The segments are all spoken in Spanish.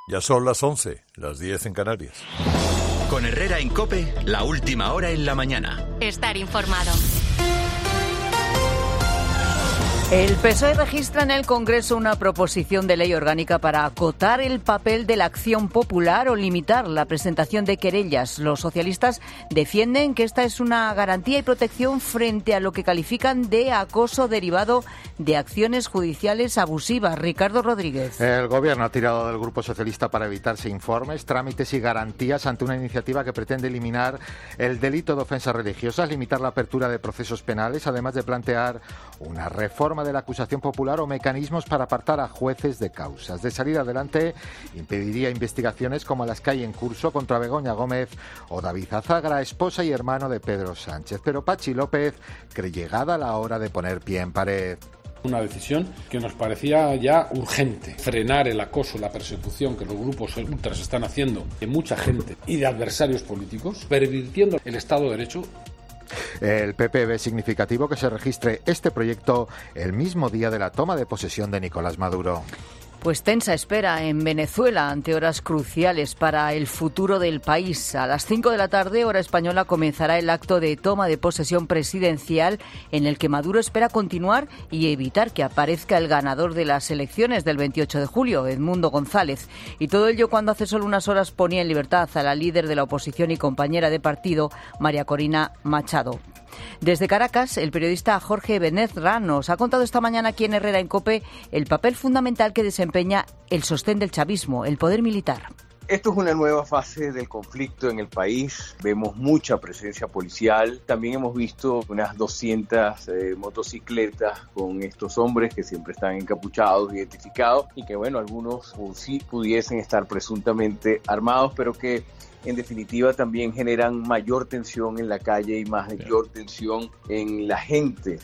Ya son las 11, las 10 en Canarias. Con Herrera en COPE, la última hora en la mañana. Estar informado. El PSOE registra en el Congreso una proposición de ley orgánica para acotar el papel de la acción popular o limitar la presentación de querellas. Los socialistas defienden que esta es una garantía y protección frente a lo que califican de acoso derivado de acciones judiciales abusivas. Ricardo Rodríguez. El Gobierno ha tirado del Grupo Socialista para evitarse informes, trámites y garantías ante una iniciativa que pretende eliminar el delito de ofensas religiosas, limitar la apertura de procesos penales, además de plantear una reforma de la acusación popular o mecanismos para apartar a jueces de causas. De salir adelante, impediría investigaciones como las que hay en curso contra Begoña Gómez o David Azagra, esposa y hermano de Pedro Sánchez. Pero Pachi López cree llegada la hora de poner pie en pared. Una decisión que nos parecía ya urgente. Frenar el acoso, la persecución que los grupos ultras están haciendo de mucha gente y de adversarios políticos, pervirtiendo el Estado de Derecho. El PP ve significativo que se registre este proyecto el mismo día de la toma de posesión de Nicolás Maduro. Pues tensa espera en Venezuela ante horas cruciales para el futuro del país. A las 5 de la tarde, hora española, comenzará el acto de toma de posesión presidencial en el que Maduro espera continuar y evitar que aparezca el ganador de las elecciones del 28 de julio, Edmundo González. Y todo ello cuando hace solo unas horas ponía en libertad a la líder de la oposición y compañera de partido, María Corina Machado. Desde Caracas, el periodista Jorge Benezra nos ha contado esta mañana aquí en Herrera en COPE el papel fundamental que desempeña el sostén del chavismo, el poder militar. Esto es una nueva fase del conflicto en el país. Vemos mucha presencia policial. También hemos visto unas 200 motocicletas con estos hombres que siempre están encapuchados, identificados, y que, bueno, algunos sí pudiesen estar presuntamente armados, pero que en definitiva también generan mayor tensión en la calle y mayor tensión en la gente.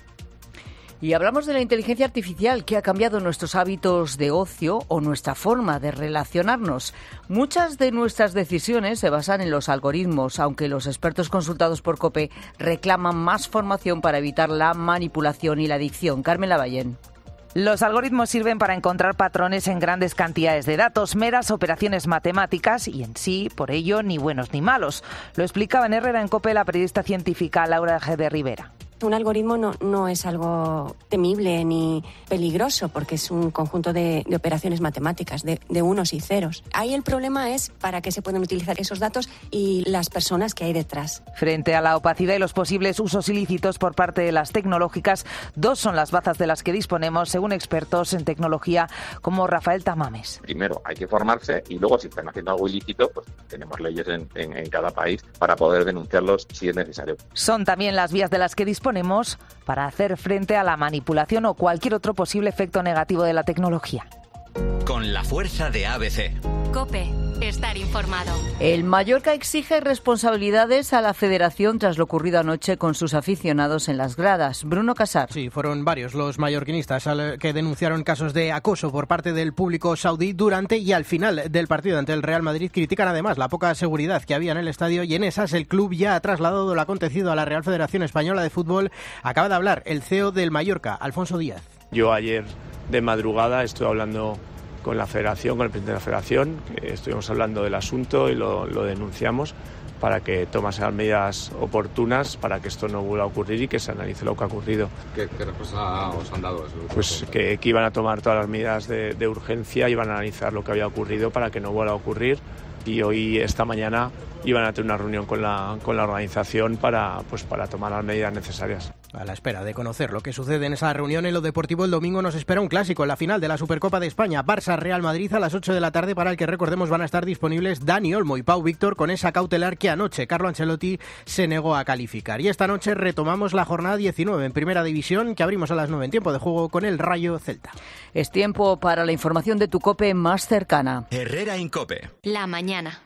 Y hablamos de la inteligencia artificial que ha cambiado nuestros hábitos de ocio o nuestra forma de relacionarnos. Muchas de nuestras decisiones se basan en los algoritmos, aunque los expertos consultados por COPE reclaman más formación para evitar la manipulación y la adicción. Carmen Lavallén. Los algoritmos sirven para encontrar patrones en grandes cantidades de datos, meras operaciones matemáticas y en sí, por ello, ni buenos ni malos. Lo explicaba en Herrera en COPE la periodista científica Laura G. de Rivera. Un algoritmo no es algo temible ni peligroso porque es un conjunto de operaciones matemáticas, de unos y ceros. Ahí el problema es para qué se pueden utilizar esos datos y las personas que hay detrás. Frente a la opacidad y los posibles usos ilícitos por parte de las tecnológicas, dos son las bazas de las que disponemos, según expertos en tecnología como Rafael Tamames. Primero hay que formarse y luego si están haciendo algo ilícito, pues tenemos leyes en cada país para poder denunciarlos si es necesario. Son también las vías de las que disponemos para hacer frente a la manipulación o cualquier otro posible efecto negativo de la tecnología. Con la fuerza de ABC. COPE. Estar informado. El Mallorca exige responsabilidades a la federación tras lo ocurrido anoche con sus aficionados en las gradas. Bruno Casar. Sí, fueron varios los mallorquinistas que denunciaron casos de acoso por parte del público saudí durante y al final del partido ante el Real Madrid. Critican además la poca seguridad que había en el estadio y en esas el club ya ha trasladado lo acontecido a la Real Federación Española de Fútbol. Acaba de hablar el CEO del Mallorca, Alfonso Díaz. Yo ayer de madrugada estuve hablando con la federación, con el presidente de la federación, estuvimos hablando del asunto y lo denunciamos para que tomase las medidas oportunas para que esto no vuelva a ocurrir y que se analice lo que ha ocurrido. ¿Qué respuesta os han dado? Pues que iban a tomar todas las medidas de urgencia, iban a analizar lo que había ocurrido para que no vuelva a ocurrir y hoy, esta mañana, iban a tener una reunión con la organización para tomar las medidas necesarias. A la espera de conocer lo que sucede en esa reunión en lo deportivo, el domingo nos espera un clásico en la final de la Supercopa de España. Barça-Real Madrid a las 8 de la tarde, para el que recordemos van a estar disponibles Dani Olmo y Pau Víctor con esa cautelar que anoche Carlo Ancelotti se negó a calificar. Y esta noche retomamos la jornada 19 en Primera División, que abrimos a las 9 en tiempo de juego con el Rayo Celta. Es tiempo para la información de tu COPE más cercana. Herrera en COPE. La mañana.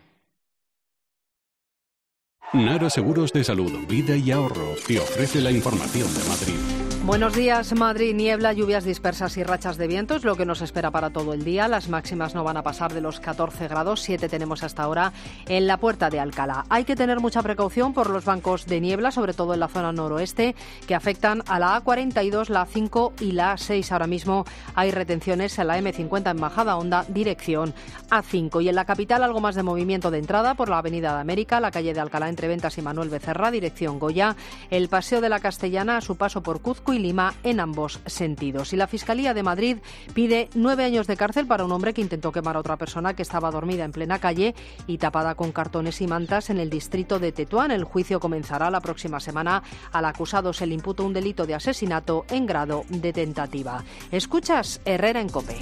Nara Seguros de Salud, Vida y Ahorro te ofrece la información de Madrid. Buenos días, Madrid. Niebla, lluvias dispersas y rachas de viento es lo que nos espera para todo el día. Las máximas no van a pasar de los 14 grados, 7 tenemos hasta ahora en la Puerta de Alcalá. Hay que tener mucha precaución por los bancos de niebla, sobre todo en la zona noroeste, que afectan a la A42, la A5 y la A6. Ahora mismo hay retenciones en la M50 en Majadahonda, dirección A5. Y en la capital algo más de movimiento de entrada por la Avenida de América, la calle de Alcalá entre Ventas y Manuel Becerra, dirección Goya, el Paseo de la Castellana a su paso por Cuzco y Lima en ambos sentidos. Y la Fiscalía de Madrid pide 9 años de cárcel para un hombre que intentó quemar a otra persona que estaba dormida en plena calle y tapada con cartones y mantas en el distrito de Tetuán. El juicio comenzará la próxima semana. Al acusado se le imputa un delito de asesinato en grado de tentativa. Escuchas Herrera en COPE.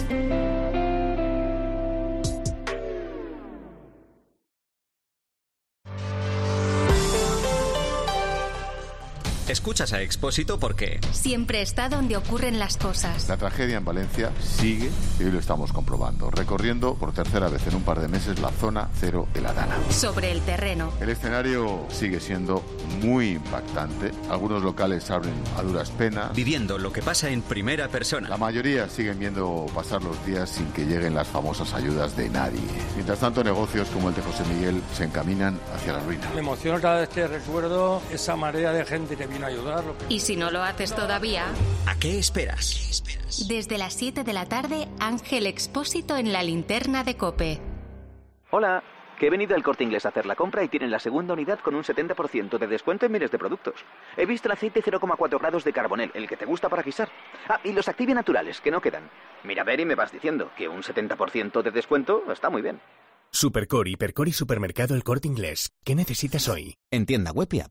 Escuchas a Expósito porque siempre está donde ocurren las cosas. La tragedia en Valencia sigue y hoy lo estamos comprobando, recorriendo por tercera vez en un par de meses la zona cero de la Dana. Sobre el terreno. El escenario sigue siendo muy impactante. Algunos locales abren a duras penas. Viviendo lo que pasa en primera persona. La mayoría siguen viendo pasar los días sin que lleguen las famosas ayudas de nadie. Mientras tanto, negocios como el de José Miguel se encaminan hacia la ruina. Me emociona cada vez que recuerdo esa marea de gente que vino a ayudarlo. Y si no lo haces todavía, ¿a qué esperas? Desde las 7 de la tarde, Ángel Expósito en la linterna de COPE. Hola, que he venido al Corte Inglés a hacer la compra y tienen la segunda unidad con un 70% de descuento en miles de productos. He visto el aceite 0,4 grados de Carbonel, el que te gusta para guisar. Ah, y los Activia naturales, que no quedan. Mira, a ver y me vas diciendo que un 70% de descuento está muy bien. Supercore, Hipercore y Supermercado El Corte Inglés. ¿Qué necesitas hoy? En tienda web y app.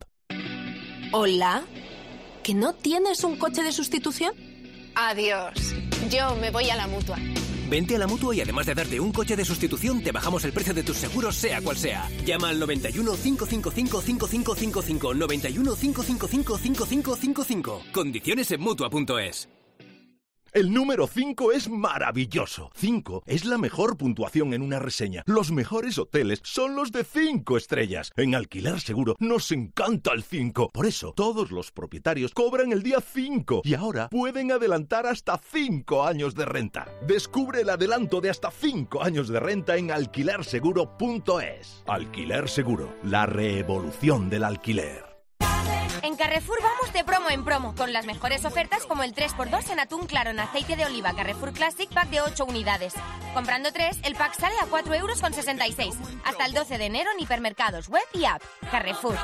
Hola, ¿que no tienes un coche de sustitución? Adiós, yo me voy a la Mutua. Vente a la Mutua y además de darte un coche de sustitución, te bajamos el precio de tus seguros, sea cual sea. Llama al 91 555 5555. 91 555 5555. Condiciones en Mutua.es. El número 5 es maravilloso. 5 es la mejor puntuación en una reseña. Los mejores hoteles son los de 5 estrellas. En Alquiler Seguro nos encanta el 5. Por eso, todos los propietarios cobran el día 5 y ahora pueden adelantar hasta 5 años de renta. Descubre el adelanto de hasta 5 años de renta en alquilerseguro.es. Alquiler Seguro, la revolución del alquiler. En Carrefour vamos de promo en promo, con las mejores ofertas como el 3x2 en atún claro en aceite de oliva Carrefour Classic pack de 8 unidades. Comprando 3, el pack sale a 4,66 €. Hasta el 12 de enero en hipermercados, web y app. Carrefour.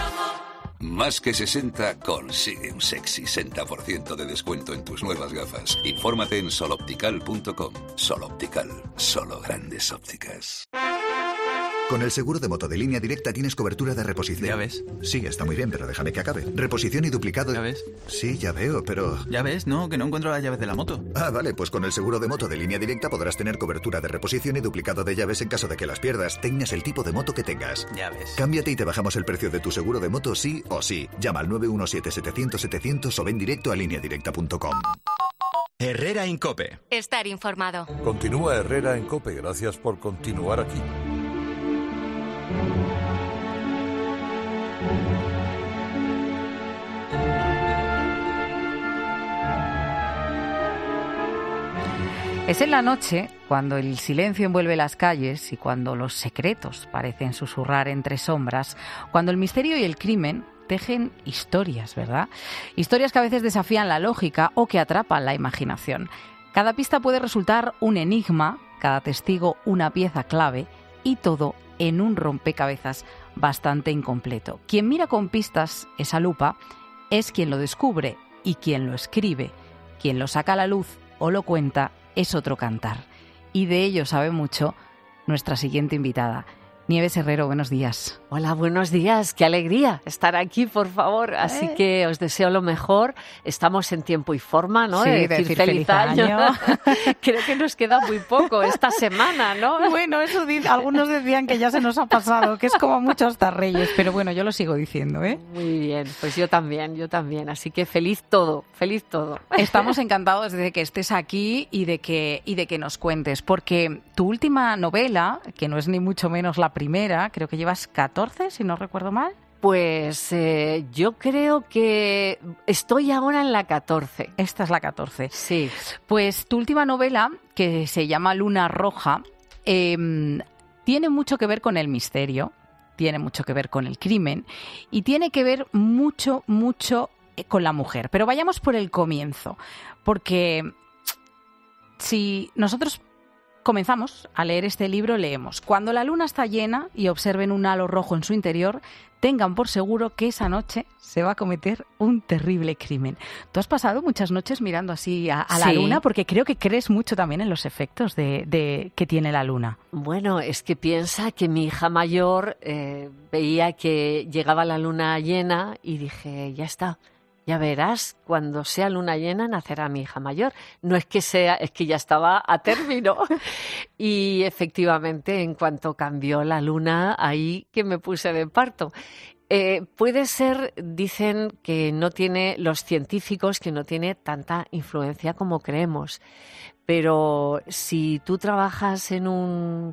Más que 60 consigue un sexy 60% de descuento en tus nuevas gafas. Infórmate en soloptical.com. Soloptical, solo grandes ópticas. Con el seguro de moto de Línea Directa tienes cobertura de reposición. ¿Ya ves? Sí, está muy bien, pero déjame que acabe. Reposición y duplicado... ¿Ya ves? Sí, ya veo, pero... ¿Ya ves? No, que no encuentro las llaves de la moto. Ah, vale, pues con el seguro de moto de Línea Directa podrás tener cobertura de reposición y duplicado de llaves en caso de que las pierdas, tengas el tipo de moto que tengas. Ya ves. Cámbiate y te bajamos el precio de tu seguro de moto sí o sí. Llama al 917-700-700 o ven directo a lineadirecta.com. Herrera en COPE. Estar informado. Continúa Herrera en COPE. Gracias por continuar aquí. Es en la noche, cuando el silencio envuelve las calles y cuando los secretos parecen susurrar entre sombras, cuando el misterio y el crimen tejen historias, ¿verdad? Historias que a veces desafían la lógica o que atrapan la imaginación. Cada pista puede resultar un enigma, cada testigo una pieza clave y todo en un rompecabezas bastante incompleto. Quien mira con pistas esa lupa es quien lo descubre y quien lo escribe. Quien lo saca a la luz o lo cuenta es otro cantar. Y de ello sabe mucho nuestra siguiente invitada. Nieves Herrero, buenos días. Hola, buenos días. Qué alegría estar aquí, por favor. Así que os deseo lo mejor. Estamos en tiempo y forma, ¿no? Sí, de decir feliz año. Creo que nos queda muy poco esta semana, ¿no? Bueno, eso algunos decían que ya se nos ha pasado, que es como mucho hasta Reyes, pero bueno, yo lo sigo diciendo, ¿eh? Muy bien, pues yo también. Así que feliz todo. Estamos encantados de que estés aquí y de que nos cuentes, porque tu última novela, que no es ni mucho menos la primera, creo que llevas 14, si no recuerdo mal. Pues yo creo que estoy ahora en la 14. Esta es la 14. Sí. Pues tu última novela, que se llama Luna Roja, tiene mucho que ver con el misterio, tiene mucho que ver con el crimen y tiene que ver mucho con la mujer. Pero vayamos por el comienzo, porque si nosotros comenzamos a leer este libro, leemos: cuando la luna está llena y observen un halo rojo en su interior, tengan por seguro que esa noche se va a cometer un terrible crimen. ¿Tú has pasado muchas noches mirando así a la luna? Porque creo que crees mucho también en los efectos de que tiene la luna. Bueno, es que piensa que mi hija mayor veía que llegaba la luna llena y dije, ya está. Ya verás, cuando sea luna llena nacerá mi hija mayor. No es que sea, es que ya estaba a término. Y efectivamente, en cuanto cambió la luna, ahí que me puse de parto. Puede ser, dicen que no tiene, los científicos, que no tiene tanta influencia como creemos. Pero si tú trabajas en un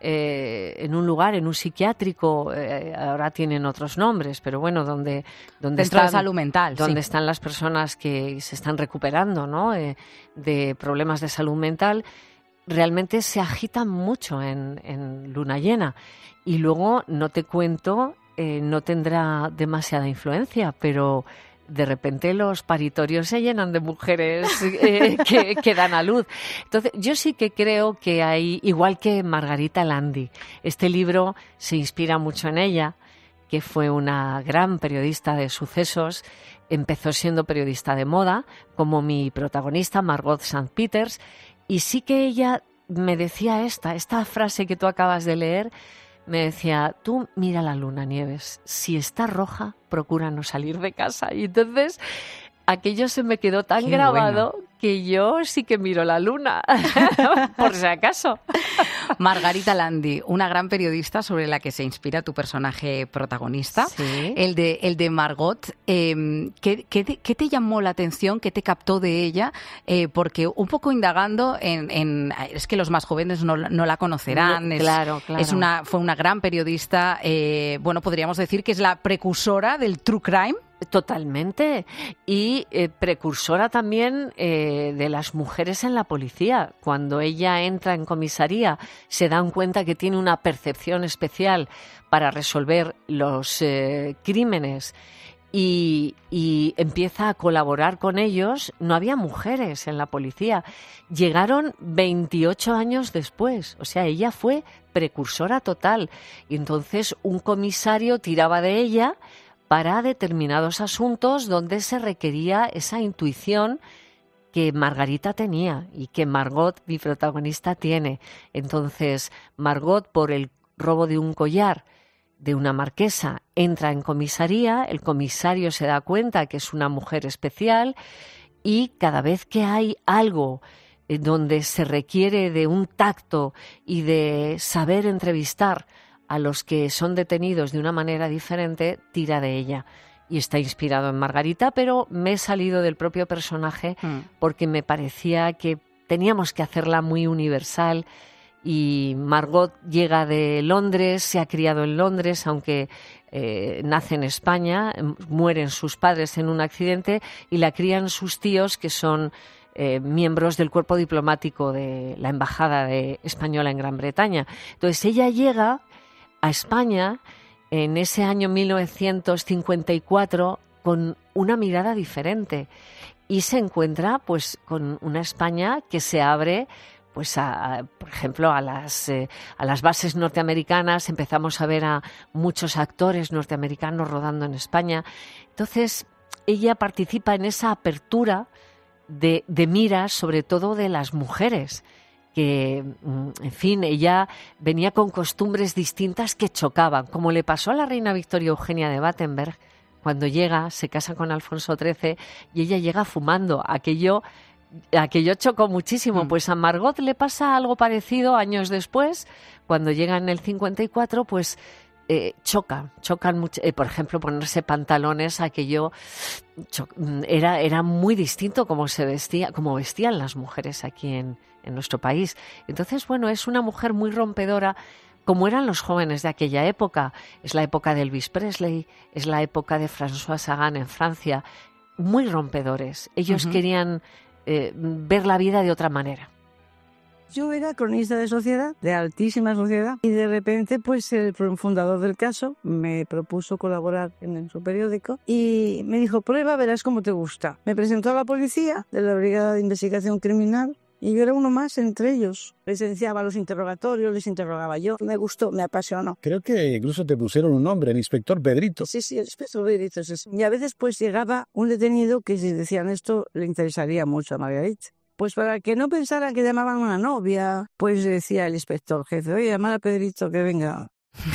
lugar, en un psiquiátrico, ahora tienen otros nombres, pero bueno, donde dentro de salud mental, donde están las personas que se están recuperando, ¿no? De problemas de salud mental, realmente se agitan mucho en luna llena. Y luego, no te cuento, no tendrá demasiada influencia, pero de repente los paritorios se llenan de mujeres que dan a luz. Entonces, yo sí que creo que hay, igual que Margarita Landi, este libro se inspira mucho en ella, que fue una gran periodista de sucesos, empezó siendo periodista de moda, como mi protagonista, Margot St. Peters, y sí que ella me decía esta frase que tú acabas de leer. Me decía, tú mira la luna, Nieves, si está roja, procura no salir de casa. Y entonces aquello se me quedó tan grabado que yo sí que miro la luna, por si acaso. Margarita Landi, una gran periodista sobre la que se inspira tu personaje protagonista, sí. el de Margot. ¿Qué te llamó la atención? ¿Qué te captó de ella? Porque un poco indagando es que los más jóvenes no la conocerán. No, claro. Fue una gran periodista, bueno, podríamos decir que es la precursora del true crime. Totalmente. Y precursora también de las mujeres en la policía. Cuando ella entra en comisaría, se dan cuenta que tiene una percepción especial para resolver los crímenes y empieza a colaborar con ellos. No había mujeres en la policía. Llegaron 28 años después. O sea, ella fue precursora total. Y entonces un comisario tiraba de ella para determinados asuntos donde se requería esa intuición que Margarita tenía y que Margot, mi protagonista, tiene. Entonces, Margot, por el robo de un collar de una marquesa, entra en comisaría, el comisario se da cuenta que es una mujer especial y cada vez que hay algo donde se requiere de un tacto y de saber entrevistar a los que son detenidos de una manera diferente, tira de ella. Y está inspirado en Margarita, pero me he salido del propio personaje porque me parecía que teníamos que hacerla muy universal. Y Margot llega de Londres, se ha criado en Londres, aunque nace en España, mueren sus padres en un accidente y la crían sus tíos, que son miembros del cuerpo diplomático de la Embajada española en Gran Bretaña. Entonces ella llega a España en ese año 1954 con una mirada diferente y se encuentra pues con una España que se abre pues por ejemplo a las bases norteamericanas. Empezamos a ver a muchos actores norteamericanos rodando en España. Entonces ella participa en esa apertura de miras, sobre todo de las mujeres, que, en fin, ella venía con costumbres distintas que chocaban, como le pasó a la reina Victoria Eugenia de Battenberg. Cuando llega, se casa con Alfonso XIII y ella llega fumando. Aquello chocó muchísimo. Pues a Margot le pasa algo parecido años después. Cuando llega en el 54, pues chocan mucho. Por ejemplo, ponerse pantalones, aquello era muy distinto como vestían las mujeres aquí en nuestro país. Entonces, bueno, es una mujer muy rompedora como eran los jóvenes de aquella época. Es la época de Elvis Presley, es la época de François Sagan en Francia, muy rompedores. Ellos querían ver la vida de otra manera. Yo era cronista de sociedad, de altísima sociedad, y de repente pues el fundador del caso me propuso colaborar en su periódico y me dijo, prueba, verás cómo te gusta. Me presentó a la policía de la Brigada de Investigación Criminal y yo era uno más entre ellos. Les iniciaba los interrogatorios, les interrogaba yo. Me gustó, me apasionó. Creo que incluso te pusieron un nombre, el inspector Pedrito. Sí, el inspector Pedrito. Sí. Y a veces pues llegaba un detenido que si decían esto le interesaría mucho a Margarita. Pues para que no pensaran que llamaban a una novia, pues decía el inspector jefe, oye, llamar a Pedrito que venga.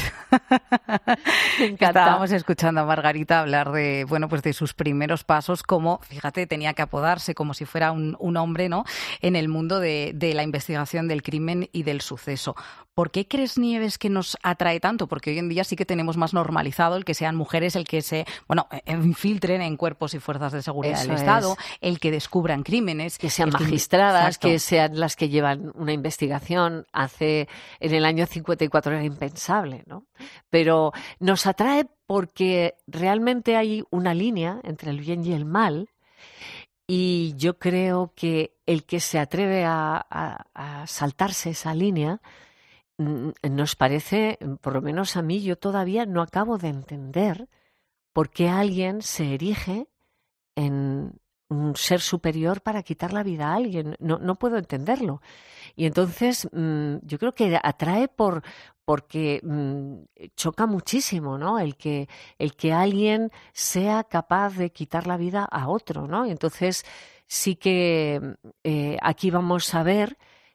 Estábamos escuchando a Margarita hablar de, pues de sus primeros pasos, como, fíjate, tenía que apodarse como si fuera un hombre, ¿no?, en el mundo de la investigación del crimen y del suceso. ¿Por qué crees, Nieves, que nos atrae tanto? Porque hoy en día sí que tenemos más normalizado el que sean mujeres, el que se, infiltren en cuerpos y fuerzas de seguridad del Estado, el que descubran crímenes. Que sean magistradas, que sean las que llevan una investigación. En el año 54 era impensable, ¿no? Pero nos atrae porque realmente hay una línea entre el bien y el mal, y yo creo que el que se atreve a saltarse esa línea nos parece, por lo menos a mí, yo todavía no acabo de entender por qué alguien se erige en un ser superior para quitar la vida a alguien. No puedo entenderlo. Y entonces yo creo que atrae porque choca muchísimo, ¿no? El que alguien sea capaz de quitar la vida a otro, ¿no? Y entonces sí que aquí vamos a ver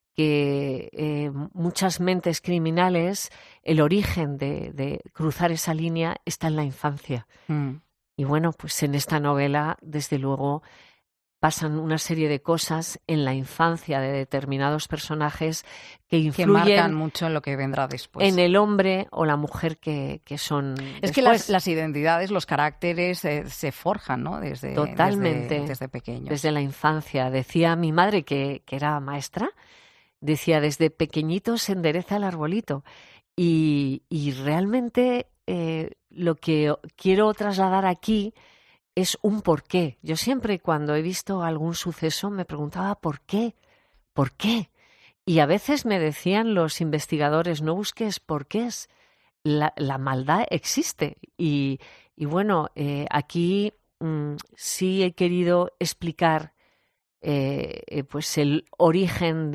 que muchas mentes criminales, el origen de cruzar esa línea está en la infancia. Y bueno, pues en esta novela, desde luego, pasan una serie de cosas en la infancia de determinados personajes que influyen, que marcan mucho en lo que vendrá después. En el hombre o la mujer que son Es después. Que las identidades, los caracteres se forjan, ¿no? Totalmente. Desde pequeños. Desde la infancia. Decía mi madre, que era maestra, decía, desde pequeñito se endereza el arbolito. Y realmente lo que quiero trasladar aquí es un porqué. Yo siempre, cuando he visto algún suceso, me preguntaba ¿por qué? ¿Por qué? Y a veces me decían los investigadores, no busques porqués, la maldad existe. Y bueno, aquí sí he querido explicar pues el origen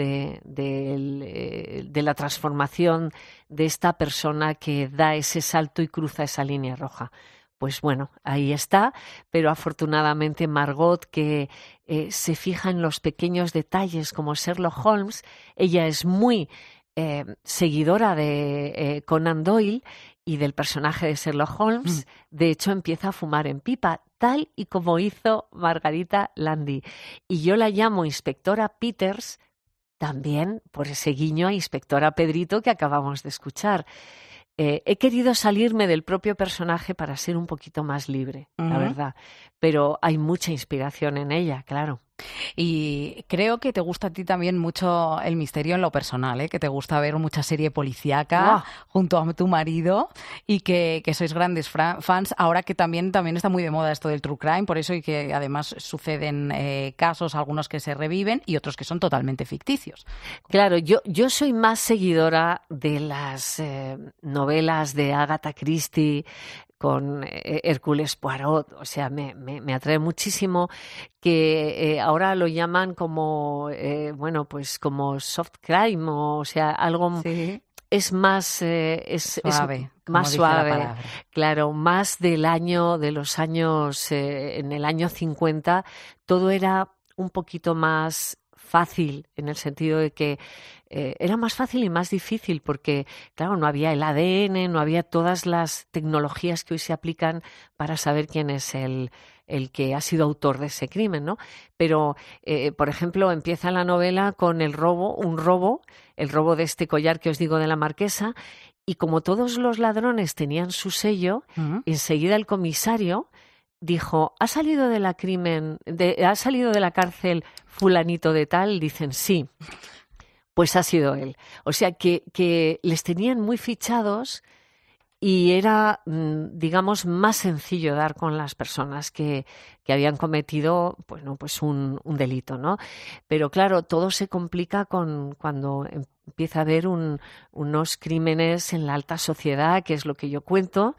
de la transformación de esta persona que da ese salto y cruza esa línea roja. Pues bueno, ahí está, pero afortunadamente Margot, que se fija en los pequeños detalles como Sherlock Holmes, ella es muy seguidora de Conan Doyle y del personaje de Sherlock Holmes. De hecho, empieza a fumar en pipa, tal y como hizo Margarita Landi. Y yo la llamo Inspectora Peters, también por ese guiño a Inspectora Pedrito que acabamos de escuchar. He querido salirme del propio personaje para ser un poquito más libre, la verdad. Pero hay mucha inspiración en ella, claro. Y creo que te gusta a ti también mucho el misterio en lo personal, ¿eh? Que te gusta ver mucha serie policíaca junto a tu marido y que sois grandes fans. Ahora que también está muy de moda esto del true crime, por eso, y que además suceden casos, algunos que se reviven y otros que son totalmente ficticios. Claro, yo soy más seguidora de las novelas de Agatha Christie con Hércules Poirot, o sea, me atrae muchísimo, que ahora lo llaman como, pues como soft crime, o sea, algo es más suave, es más suave, claro, más de los años, en el año 50, todo era un poquito más fácil, en el sentido de que era más fácil y más difícil porque, claro, no había el ADN, no había todas las tecnologías que hoy se aplican para saber quién es el que ha sido autor de ese crimen, ¿no? Pero, por ejemplo, empieza la novela con el robo de este collar que os digo de la marquesa, y como todos los ladrones tenían su sello, enseguida el comisario dijo, ¿ha salido de la cárcel fulanito de tal? Dicen, sí. Pues ha sido él. O sea que les tenían muy fichados y era, digamos, más sencillo dar con las personas que habían cometido, bueno, pues un delito, ¿no? Pero claro, todo se complica cuando empieza a haber unos crímenes en la alta sociedad, que es lo que yo cuento,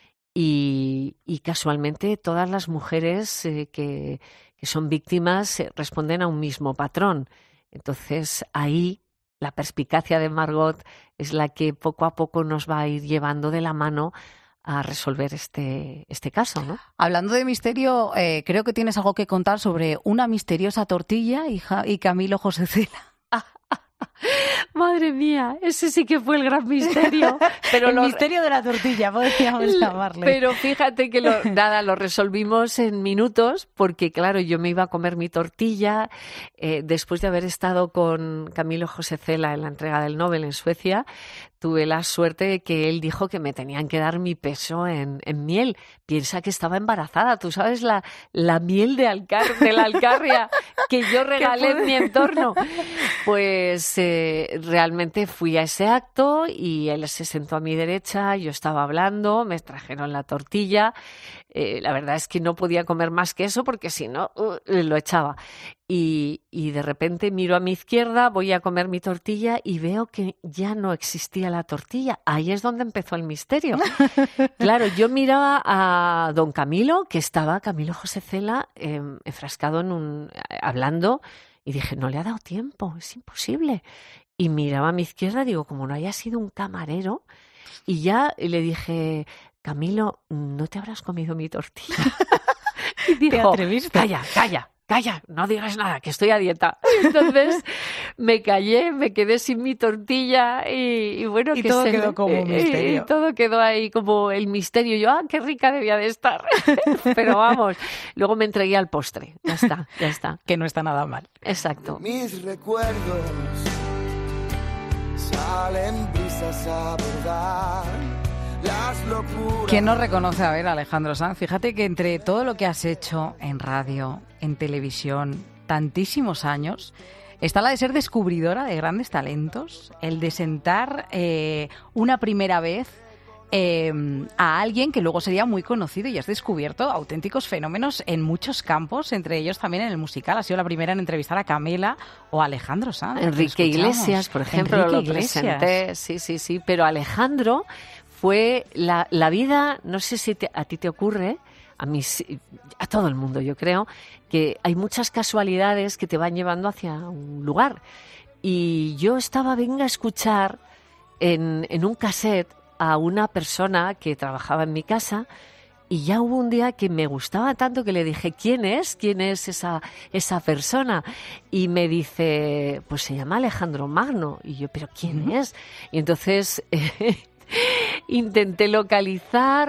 y casualmente todas las mujeres que son víctimas responden a un mismo patrón. Entonces ahí la perspicacia de Margot es la que poco a poco nos va a ir llevando de la mano a resolver este caso, ¿no? Hablando de misterio, creo que tienes algo que contar sobre una misteriosa tortilla y Camilo José Cela. Madre mía, ese sí que fue el gran misterio. Pero el misterio de la tortilla, podríamos llamarle. Pero fíjate que lo resolvimos en minutos, porque claro, yo me iba a comer mi tortilla después de haber estado con Camilo José Cela en la entrega del Nobel en Suecia. Tuve la suerte de que él dijo que me tenían que dar mi peso en miel. Piensa que estaba embarazada. Tú sabes la miel de la Alcarria que yo regalé en mi entorno. Pues realmente fui a ese acto y él se sentó a mi derecha, yo estaba hablando, me trajeron la tortilla. La verdad es que no podía comer más que eso porque si no, lo echaba. Y de repente miro a mi izquierda, voy a comer mi tortilla y veo que ya no existía la tortilla. Ahí es donde empezó el misterio. Claro, yo miraba a don Camilo, Camilo José Cela, enfrascado hablando, y dije, no le ha dado tiempo, es imposible. Y miraba a mi izquierda, digo, como no haya sido un camarero, y ya le dije, Camilo, ¿no te habrás comido mi tortilla? Y dijo, ¿te atreviste? Calla, no digas nada, que estoy a dieta. Entonces me callé, me quedé sin mi tortilla y bueno, y que todo quedó como un misterio. Y todo quedó ahí como el misterio. Yo, qué rica debía de estar. Pero vamos, luego me entregué al postre. Ya está. Que no está nada mal. Exacto. Mis recuerdos salen brisas a bordar. ¿Quién no reconoce a ver a Alejandro Sanz? Fíjate que entre todo lo que has hecho en radio, en televisión, tantísimos años, está la de ser descubridora de grandes talentos, el de sentar una primera vez a alguien que luego sería muy conocido, y has descubierto auténticos fenómenos en muchos campos, entre ellos también en el musical. Has sido la primera en entrevistar a Camela o a Alejandro Sanz. Enrique Iglesias, por ejemplo, lo presenté. Sí, pero Alejandro fue la vida, no sé si a ti te ocurre, a todo el mundo yo creo, que hay muchas casualidades que te van llevando hacia un lugar. Y yo venga a escuchar en un cassette a una persona que trabajaba en mi casa, y ya hubo un día que me gustaba tanto que le dije, ¿quién es esa persona? Y me dice, pues se llama Alejandro Magno. Y yo, ¿pero quién es? Y entonces intenté localizar,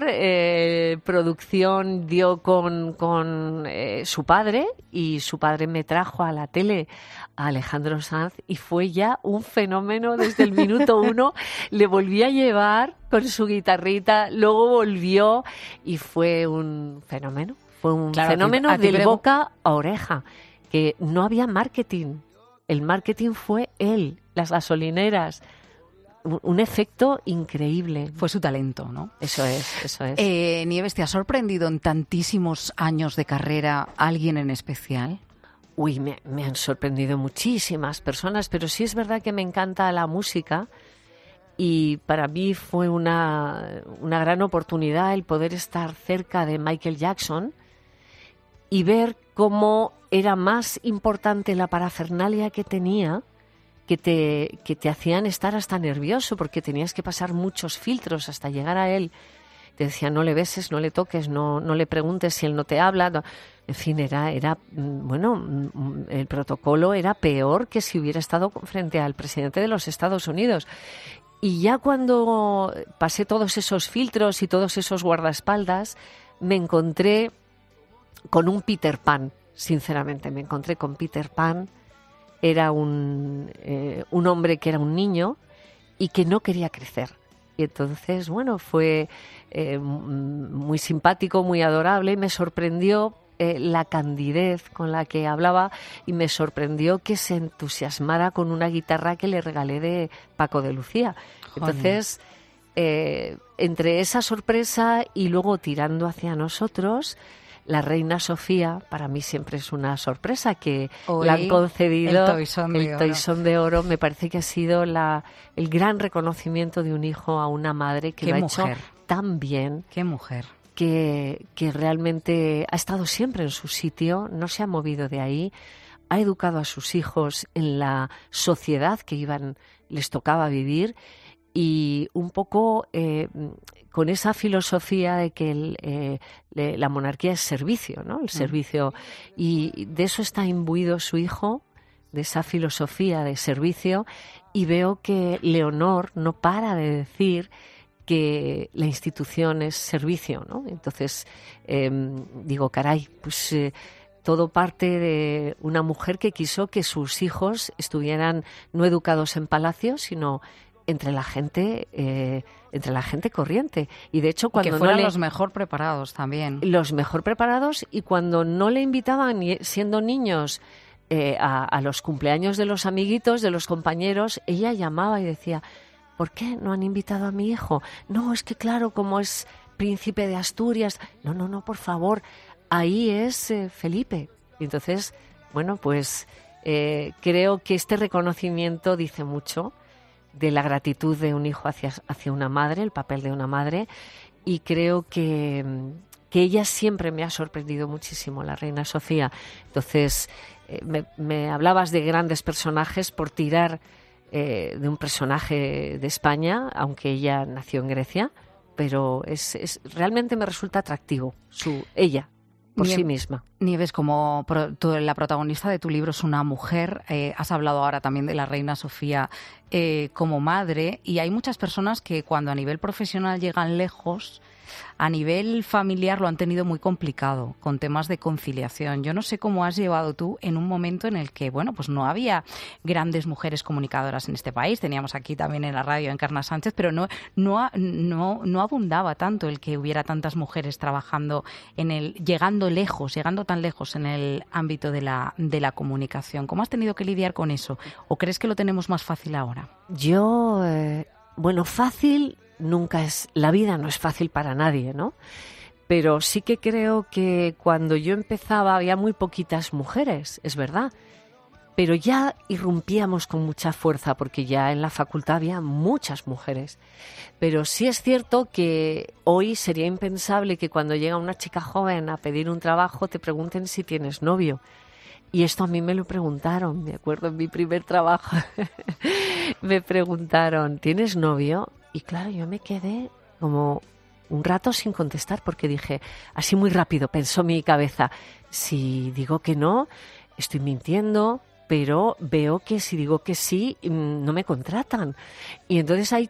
producción dio con su padre, y su padre me trajo a la tele a Alejandro Sanz, y fue ya un fenómeno desde el minuto 1. Le volví a llevar con su guitarrita, luego volvió y fue un fenómeno. Fue un fenómeno del boca a oreja, que no había marketing. El marketing fue él, las gasolineras. Un efecto increíble. Fue su talento, ¿no? Eso es. Nieves, ¿te ha sorprendido en tantísimos años de carrera alguien en especial? Uy, me han sorprendido muchísimas personas, pero sí es verdad que me encanta la música, y para mí fue una gran oportunidad el poder estar cerca de Michael Jackson y ver cómo era más importante la parafernalia que tenía, que te hacían estar hasta nervioso, porque tenías que pasar muchos filtros hasta llegar a él. Te decían, no le beses, no le toques, no le preguntes si él no te habla. No. En fin, bueno, el protocolo era peor que si hubiera estado frente al presidente de los Estados Unidos. Y ya cuando pasé todos esos filtros y todos esos guardaespaldas, me encontré con un Peter Pan, sinceramente. Me encontré con Peter Pan. Era un hombre que era un niño y que no quería crecer. Y entonces, bueno, fue muy simpático, muy adorable, y me sorprendió la candidez con la que hablaba y me sorprendió que se entusiasmara con una guitarra que le regalé de Paco de Lucía. Entonces, entre esa sorpresa y luego tirando hacia nosotros, la reina Sofía, para mí siempre es una sorpresa que hoy le han concedido el Toisón de Oro. Me parece que ha sido el gran reconocimiento de un hijo a una madre que lo ha hecho tan bien. ¡Qué mujer! Que realmente ha estado siempre en su sitio, no se ha movido de ahí, ha educado a sus hijos en la sociedad que les tocaba vivir y un poco con esa filosofía de que la monarquía es servicio, ¿no? El servicio. Y de eso está imbuido su hijo, de esa filosofía de servicio, y veo que Leonor no para de decir que la institución es servicio, ¿no? Entonces, digo, caray, pues todo parte de una mujer que quiso que sus hijos estuvieran no educados en palacio, sino entre la gente corriente. Y de hecho, cuando que fueran los mejor preparados también. Los mejor preparados, y cuando no le invitaban, siendo niños, a los cumpleaños de los amiguitos, de los compañeros, ella llamaba y decía: ¿por qué no han invitado a mi hijo? No, es que claro, como es príncipe de Asturias. No, por favor, ahí es Felipe. Y entonces, bueno, pues creo que este reconocimiento dice mucho de la gratitud de un hijo hacia una madre, el papel de una madre, y creo que ella siempre me ha sorprendido muchísimo, la reina Sofía. Entonces, me hablabas de grandes personajes por tirar de un personaje de España, aunque ella nació en Grecia, pero realmente me resulta atractivo ella por sí misma. Nieves, como la protagonista de tu libro es una mujer, has hablado ahora también de la reina Sofía como madre, y hay muchas personas que cuando a nivel profesional llegan lejos, a nivel familiar lo han tenido muy complicado, con temas de conciliación. Yo no sé cómo has llevado tú en un momento en el que, bueno, pues no había grandes mujeres comunicadoras en este país. Teníamos aquí también en la radio a Encarna Sánchez, pero no abundaba tanto el que hubiera tantas mujeres trabajando llegando tan lejos en el ámbito de la comunicación. ¿Cómo has tenido que lidiar con eso? ¿O crees que lo tenemos más fácil ahora? Yo, fácil nunca es. La vida no es fácil para nadie, ¿no? Pero sí que creo que cuando yo empezaba había muy poquitas mujeres, es verdad. Pero ya irrumpíamos con mucha fuerza porque ya en la facultad había muchas mujeres. Pero sí es cierto que hoy sería impensable que cuando llega una chica joven a pedir un trabajo te pregunten si tienes novio. Y esto a mí me lo preguntaron, me acuerdo en mi primer trabajo. Me preguntaron, ¿tienes novio? Y claro, yo me quedé como un rato sin contestar porque dije, así muy rápido, pensó mi cabeza, si digo que no, estoy mintiendo, pero veo que si digo que sí, no me contratan. Y entonces ahí,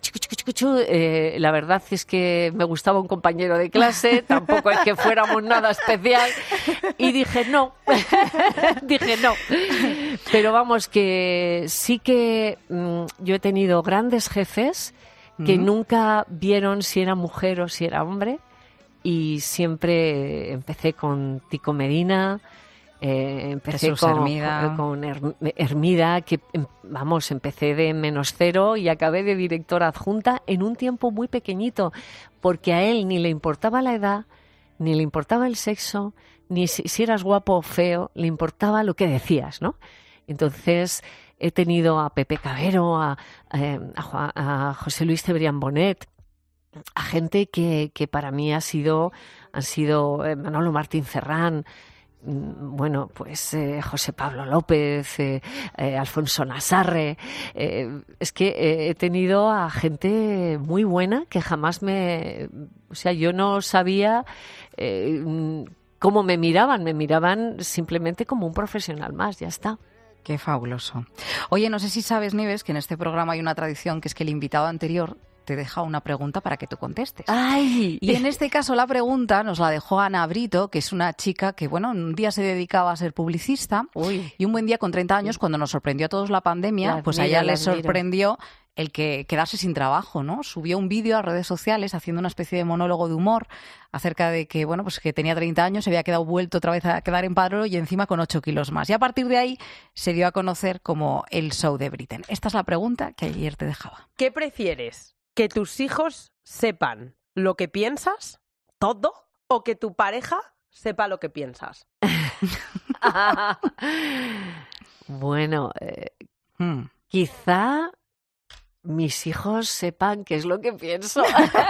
la verdad es que me gustaba un compañero de clase, tampoco es que fuéramos nada especial, y dije no. Pero vamos, que sí que yo he tenido grandes jefes que nunca vieron si era mujer o si era hombre, y siempre empecé con Tico Medina, empecé con Hermida, que empecé de -0 y acabé de directora adjunta en un tiempo muy pequeñito, porque a él ni le importaba la edad, ni le importaba el sexo, ni si eras guapo o feo, le importaba lo que decías, ¿no? Entonces he tenido a Pepe Cabero, a José Luis Cebrián Bonet, a gente que para mí han sido Manolo Martín Ferrán, bueno, pues José Pablo López, Alfonso Nasarre. Es que he tenido a gente muy buena que jamás yo no sabía cómo me miraban simplemente como un profesional más, ya está. Qué fabuloso. Oye, no sé si sabes, Nieves, que en este programa hay una tradición que es que el invitado anterior te deja una pregunta para que tú contestes. ¡Ay! Y en este caso la pregunta nos la dejó Ana Brito, que es una chica que, bueno, un día se dedicaba a ser publicista. Uy. Y un buen día con 30 años, cuando nos sorprendió a todos la pandemia, pues a ella le sorprendió el que quedarse sin trabajo, ¿no? Subió un vídeo a redes sociales haciendo una especie de monólogo de humor acerca de que, bueno, pues que tenía 30 años, se había quedado vuelto otra vez a quedar en paro y encima con 8 kilos más. Y a partir de ahí se dio a conocer como el show de Britain. Esta es la pregunta que ayer te dejaba. ¿Qué prefieres? ¿Que tus hijos sepan lo que piensas, todo, o que tu pareja sepa lo que piensas? Bueno, quizá mis hijos sepan qué es lo que pienso.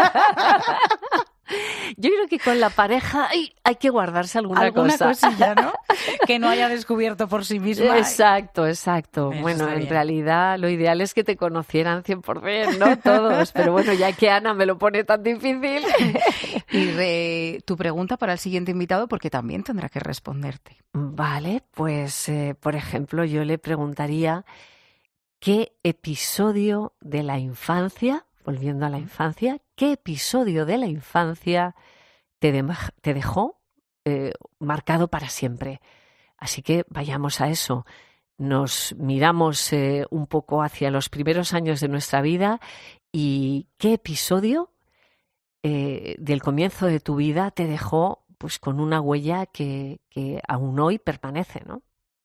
Yo creo que con la pareja hay que guardarse alguna cosa. Cosilla, ¿no? Que no haya descubierto por sí misma. Exacto. Eso bueno, en realidad lo ideal es que te conocieran 100%, ¿no? Todos. Pero bueno, ya que Ana me lo pone tan difícil. Y tu pregunta para el siguiente invitado, porque también tendrá que responderte. Vale, pues, por ejemplo, yo le preguntaría qué episodio de la infancia, volviendo a la infancia, ¿qué episodio de la infancia te dejó marcado para siempre? Así que vayamos a eso. Nos miramos un poco hacia los primeros años de nuestra vida y qué episodio del comienzo de tu vida te dejó pues con una huella que aún hoy permanece, ¿no?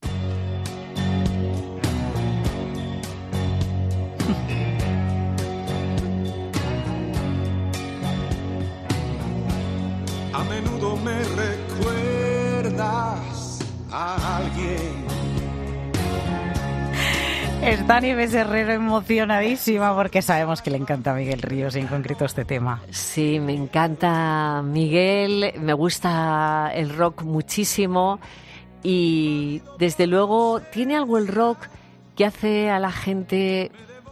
A menudo me recuerdas a alguien. Está Nieves Herrero emocionadísima porque sabemos que le encanta a Miguel Ríos y en concreto este tema. Sí, me encanta Miguel, me gusta el rock muchísimo y desde luego tiene algo el rock que hace a la gente,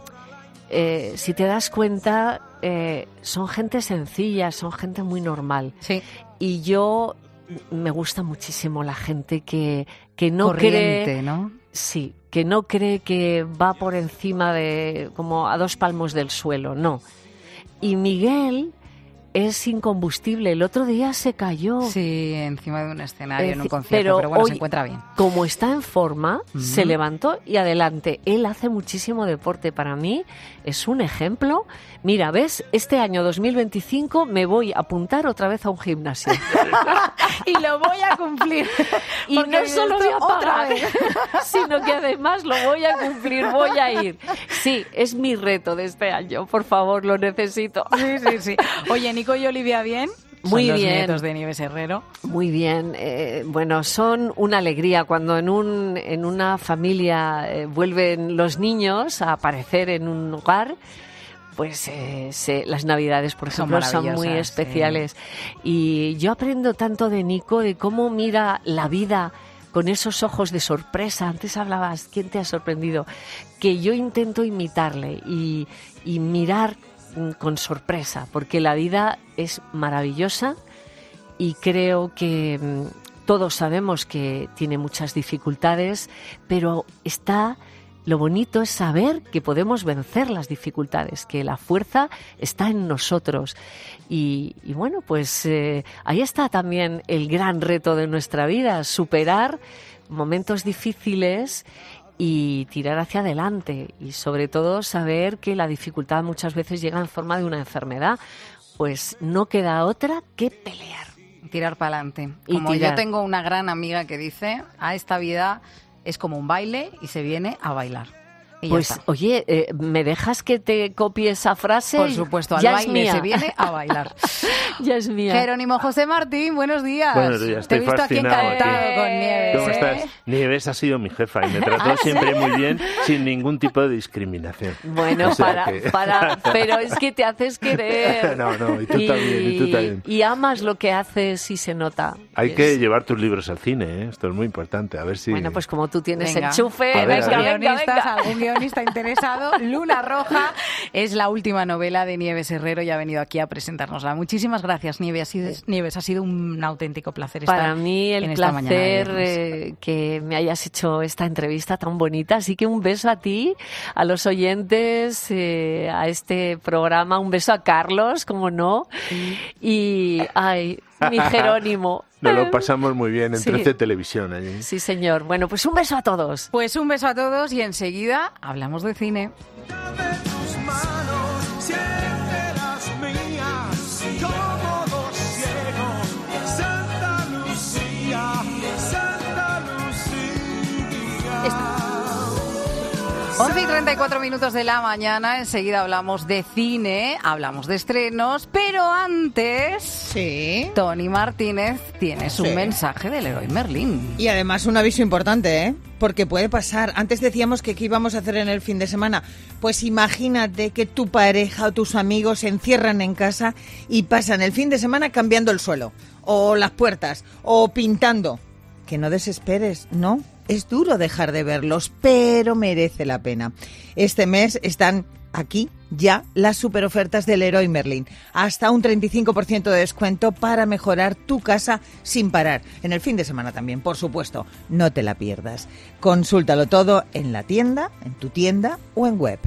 si te das cuenta, son gente sencilla, son gente muy normal. Sí. Y yo me gusta muchísimo la gente que no corriente, cree, ¿no? Sí, que no cree que va por encima de como a 2 palmos del suelo, no. Y Miguel es incombustible. El otro día se cayó. Sí, encima de un escenario en un concierto, pero bueno, hoy, se encuentra bien. Como está en forma, se levantó y adelante. Él hace muchísimo deporte. Para mí es un ejemplo. Mira, ¿ves? Este año 2025 me voy a apuntar otra vez a un gimnasio. Y lo voy a cumplir. Y no solo voy a pagar, sino que además lo voy a cumplir, voy a ir. Sí, es mi reto de este año. Por favor, lo necesito. Sí. Oye, Nico y Olivia, ¿bien? Muy son bien. Los nietos de Nieves Herrero. Muy bien. Bueno, son una alegría cuando en una familia vuelven los niños a aparecer en un hogar. Pues las Navidades, por ejemplo, son muy especiales. Sí. Y yo aprendo tanto de Nico, de cómo mira la vida con esos ojos de sorpresa. Antes hablabas, ¿quién te ha sorprendido? Que yo intento imitarle y mirar con sorpresa, porque la vida es maravillosa y creo que todos sabemos que tiene muchas dificultades, pero lo bonito es saber que podemos vencer las dificultades, que la fuerza está en nosotros. Y bueno, pues ahí está también el gran reto de nuestra vida, superar momentos difíciles y tirar hacia adelante. Y sobre todo saber que la dificultad muchas veces llega en forma de una enfermedad. Pues no queda otra que pelear. Tirar para adelante. Como yo tengo una gran amiga que dice, a esta vida es como un baile y se viene a bailar. Y pues, oye, ¿me dejas que te copie esa frase? Por supuesto, al baile se viene a bailar. Ya es mía. Jerónimo José Martín, buenos días. Buenos días, estoy Te he visto aquí encantado con Nieves. ¿Cómo estás? Nieves ha sido mi jefa y me trató siempre muy bien, sin ningún tipo de discriminación. Bueno, o sea pero es que te haces querer. No, y tú también. Y amas lo que haces y se nota. Hay que llevar tus libros al cine, ¿eh? Esto es muy importante, a ver si... Bueno, pues como tú tienes venga. enchufe, venga. Algún guionista interesado, Luna Roja es la última novela de Nieves Herrero y ha venido aquí a presentárnosla. Muchísimas gracias, Nieves. Ha sido un auténtico placer estar para mí el en esta placer que me hayas hecho esta entrevista tan bonita. Así que un beso a ti, a los oyentes, a este programa. Un beso a Carlos, como no. Y, mi Jerónimo. Nos lo pasamos muy bien en 13 Televisión. Allí. Sí, señor. Bueno, pues un beso a todos. Pues un beso a todos y enseguida hablamos de cine. 11:34 de la mañana, enseguida hablamos de cine, hablamos de estrenos, pero antes, Tony Martínez, tienes un mensaje del Leroy Merlin. Y además un aviso importante, ¿eh? Porque puede pasar. Antes decíamos que qué íbamos a hacer en el fin de semana. Pues imagínate que tu pareja o tus amigos se encierran en casa y pasan el fin de semana cambiando el suelo, o las puertas, o pintando. Que no desesperes, ¿no? Es duro dejar de verlos, pero merece la pena. Este mes están aquí ya las superofertas del Leroy Merlin. Hasta un 35% de descuento para mejorar tu casa sin parar. En el fin de semana también, por supuesto. No te la pierdas. Consúltalo todo en la tienda, en tu tienda o en web.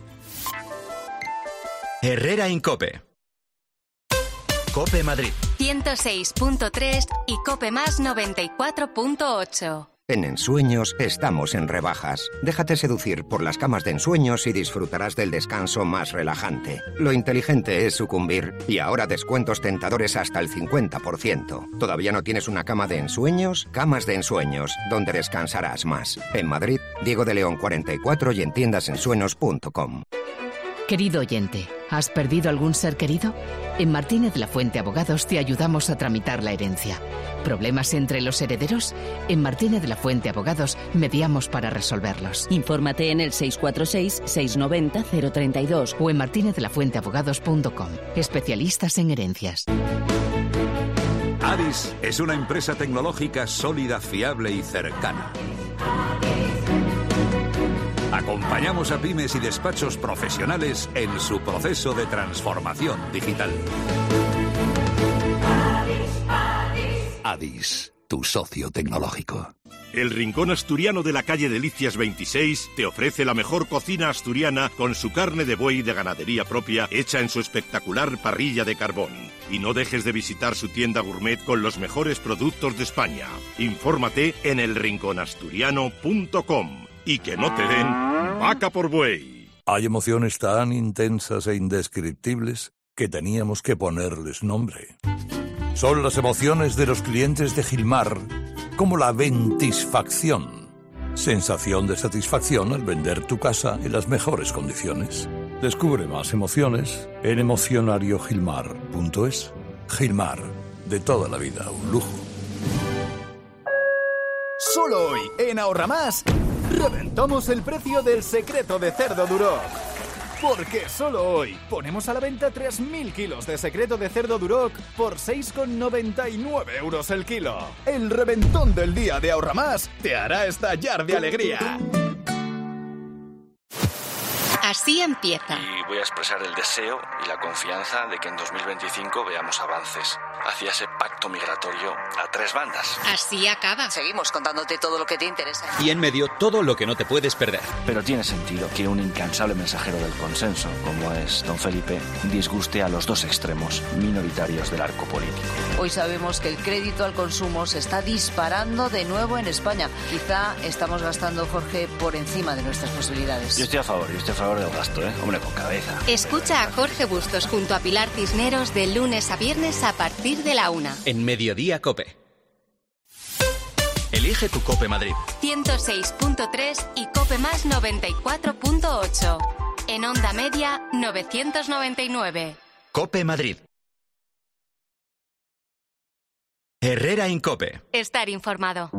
Herrera Incope. Cope Madrid 106.3 y Cope Más 94.8. En Ensueños estamos en rebajas. Déjate seducir por las camas de ensueños y disfrutarás del descanso más relajante. Lo inteligente es sucumbir y ahora descuentos tentadores hasta el 50%. ¿Todavía no tienes una cama de ensueños? Camas de Ensueños, donde descansarás más. En Madrid, Diego de León 44 y en tiendasensueños.com. Querido oyente, ¿has perdido algún ser querido? En Martínez La Fuente Abogados te ayudamos a tramitar la herencia. ¿Problemas entre los herederos? En Martínez La Fuente Abogados mediamos para resolverlos. Infórmate en el 646-690-032 o en martinezlafuenteabogados.com. Especialistas en herencias. Adis es una empresa tecnológica sólida, fiable y cercana. Acompañamos a pymes y despachos profesionales en su proceso de transformación digital. Adis, tu socio tecnológico. El Rincón Asturiano de la calle Delicias 26 te ofrece la mejor cocina asturiana con su carne de buey de ganadería propia hecha en su espectacular parrilla de carbón. Y no dejes de visitar su tienda gourmet con los mejores productos de España. Infórmate en elrinconasturiano.com. Y que no te den vaca por buey. Hay emociones tan intensas e indescriptibles que teníamos que ponerles nombre. Son las emociones de los clientes de Gilmar, como la ventisfacción. Sensación de satisfacción al vender tu casa en las mejores condiciones. Descubre más emociones en emocionariogilmar.es. Gilmar, de toda la vida, un lujo. Solo hoy, en Ahorra Más, reventamos el precio del secreto de cerdo Duroc. Porque solo hoy ponemos a la venta 3.000 kilos de secreto de cerdo Duroc por 6,99 euros el kilo. El reventón del día de Ahorra Más te hará estallar de alegría. Así empieza. Y voy a expresar el deseo y la confianza de que en 2025 veamos avances hacia ese pacto migratorio a 3 bandas. Así acaba. Seguimos contándote todo lo que te interesa. Y en medio, todo lo que no te puedes perder. Pero tiene sentido que un incansable mensajero del consenso, como es don Felipe, disguste a los dos extremos minoritarios del arco político. Hoy sabemos que el crédito al consumo se está disparando de nuevo en España. Quizá estamos gastando, Jorge, por encima de nuestras posibilidades. Yo estoy a favor del gasto, hombre, con cabeza. Escucha a Jorge Bustos junto a Pilar Cisneros de lunes a viernes a partir de la 1. En Mediodía Cope. Elige tu Cope Madrid. 106.3 y Cope Más 94.8. En Onda Media 999. Cope Madrid. Herrera Incope. Estar informado.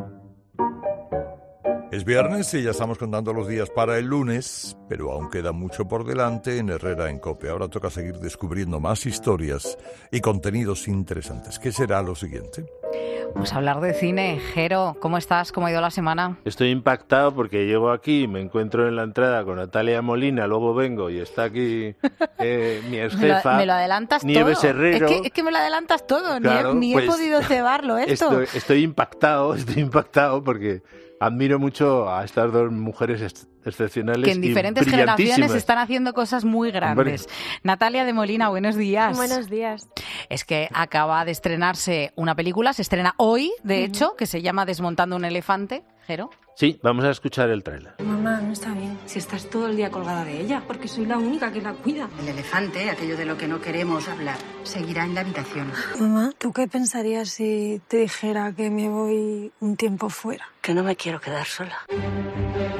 Es viernes y ya estamos contando los días para el lunes, pero aún queda mucho por delante en Herrera en Cope. Ahora toca seguir descubriendo más historias y contenidos interesantes. ¿Qué será lo siguiente? Pues hablar de cine. Jero, ¿cómo estás? ¿Cómo ha ido la semana? Estoy impactado porque llego aquí, me encuentro en la entrada con Natalia Molina, luego vengo y está aquí mi ex jefa. Me lo adelantas Nieves todo. Herrero. Es que me lo adelantas todo, claro, ni he podido cebarlo esto. Estoy impactado porque admiro mucho a estas dos mujeres excepcionales que en diferentes generaciones están haciendo cosas muy grandes. Hombre. Natalia de Molina, buenos días. Buenos días. Es que acaba de estrenarse una película, se estrena hoy, de hecho, que se llama Desmontando un elefante. ¿Jero? Sí, vamos a escuchar el tráiler. Mamá, no está bien. Si estás todo el día colgada de ella, porque soy la única que la cuida. El elefante, aquello de lo que no queremos hablar, seguirá en la habitación. Mamá, ¿tú qué pensarías si te dijera que me voy un tiempo fuera? Que no me quiero quedar sola.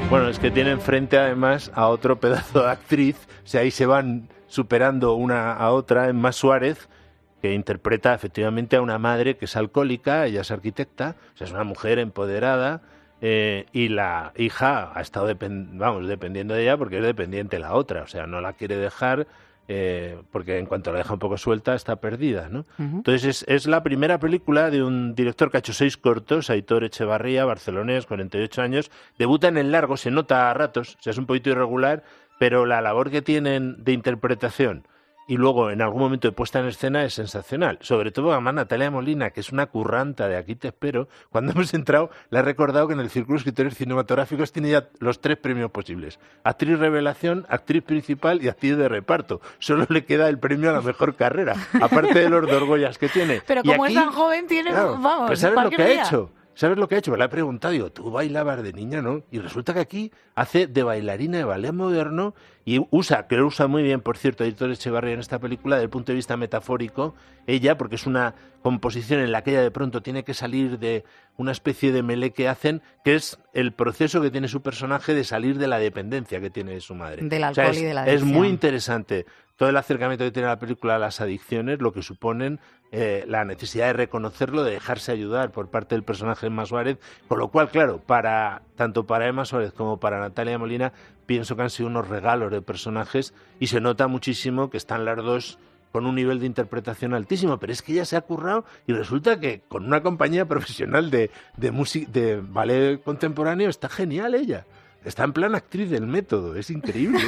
Bueno, es que tienen frente además a otro pedazo de actriz, o sea, ahí se van superando una a otra. Emma Suárez, que interpreta efectivamente a una madre que es alcohólica, ella es arquitecta, o sea, es una mujer empoderada, y la hija ha estado dependiendo de ella porque es dependiente de la otra, o sea, no la quiere dejar, porque en cuanto la deja un poco suelta está perdida, ¿no? Uh-huh. Entonces es la primera película de un director que ha hecho 6 cortos, Aitor Echevarría, barcelonés, 48 años, debuta en el largo, se nota a ratos, o sea, es un poquito irregular, pero la labor que tienen de interpretación y luego en algún momento de puesta en escena es sensacional. Sobre todo además Natalia Molina, que es una curranta de Aquí te espero. Cuando hemos entrado, le he recordado que en el Círculo de Escritores Cinematográficos tiene ya los 3 premios posibles. Actriz revelación, actriz principal y actriz de reparto. Solo le queda el premio a la mejor carrera, aparte de los 2 Goyas que tiene. Pero como aquí, es tan joven, tiene... Claro, vamos, pues ¿sabes lo que ha hecho? ¿Sabes lo que ha hecho? Me la he preguntado, digo, tú bailabas de niña, ¿no? Y resulta que aquí hace de bailarina de ballet moderno y que lo usa muy bien, por cierto, Aitor Echevarría en esta película, desde el punto de vista metafórico, ella, porque es una composición en la que ella de pronto tiene que salir de una especie de melé que hacen, que es el proceso que tiene su personaje de salir de la dependencia que tiene de su madre. Del alcohol y de la adicción. Es muy interesante todo el acercamiento que tiene la película a las adicciones, lo que suponen la necesidad de reconocerlo, de dejarse ayudar por parte del personaje de Emma Suárez, con lo cual, claro, tanto para Emma Suárez como para Natalia Molina, pienso que han sido unos regalos de personajes y se nota muchísimo que están las dos con un nivel de interpretación altísimo, pero es que ella se ha currado y resulta que con una compañía profesional de ballet contemporáneo está genial ella. Está en plan actriz del método, es increíble.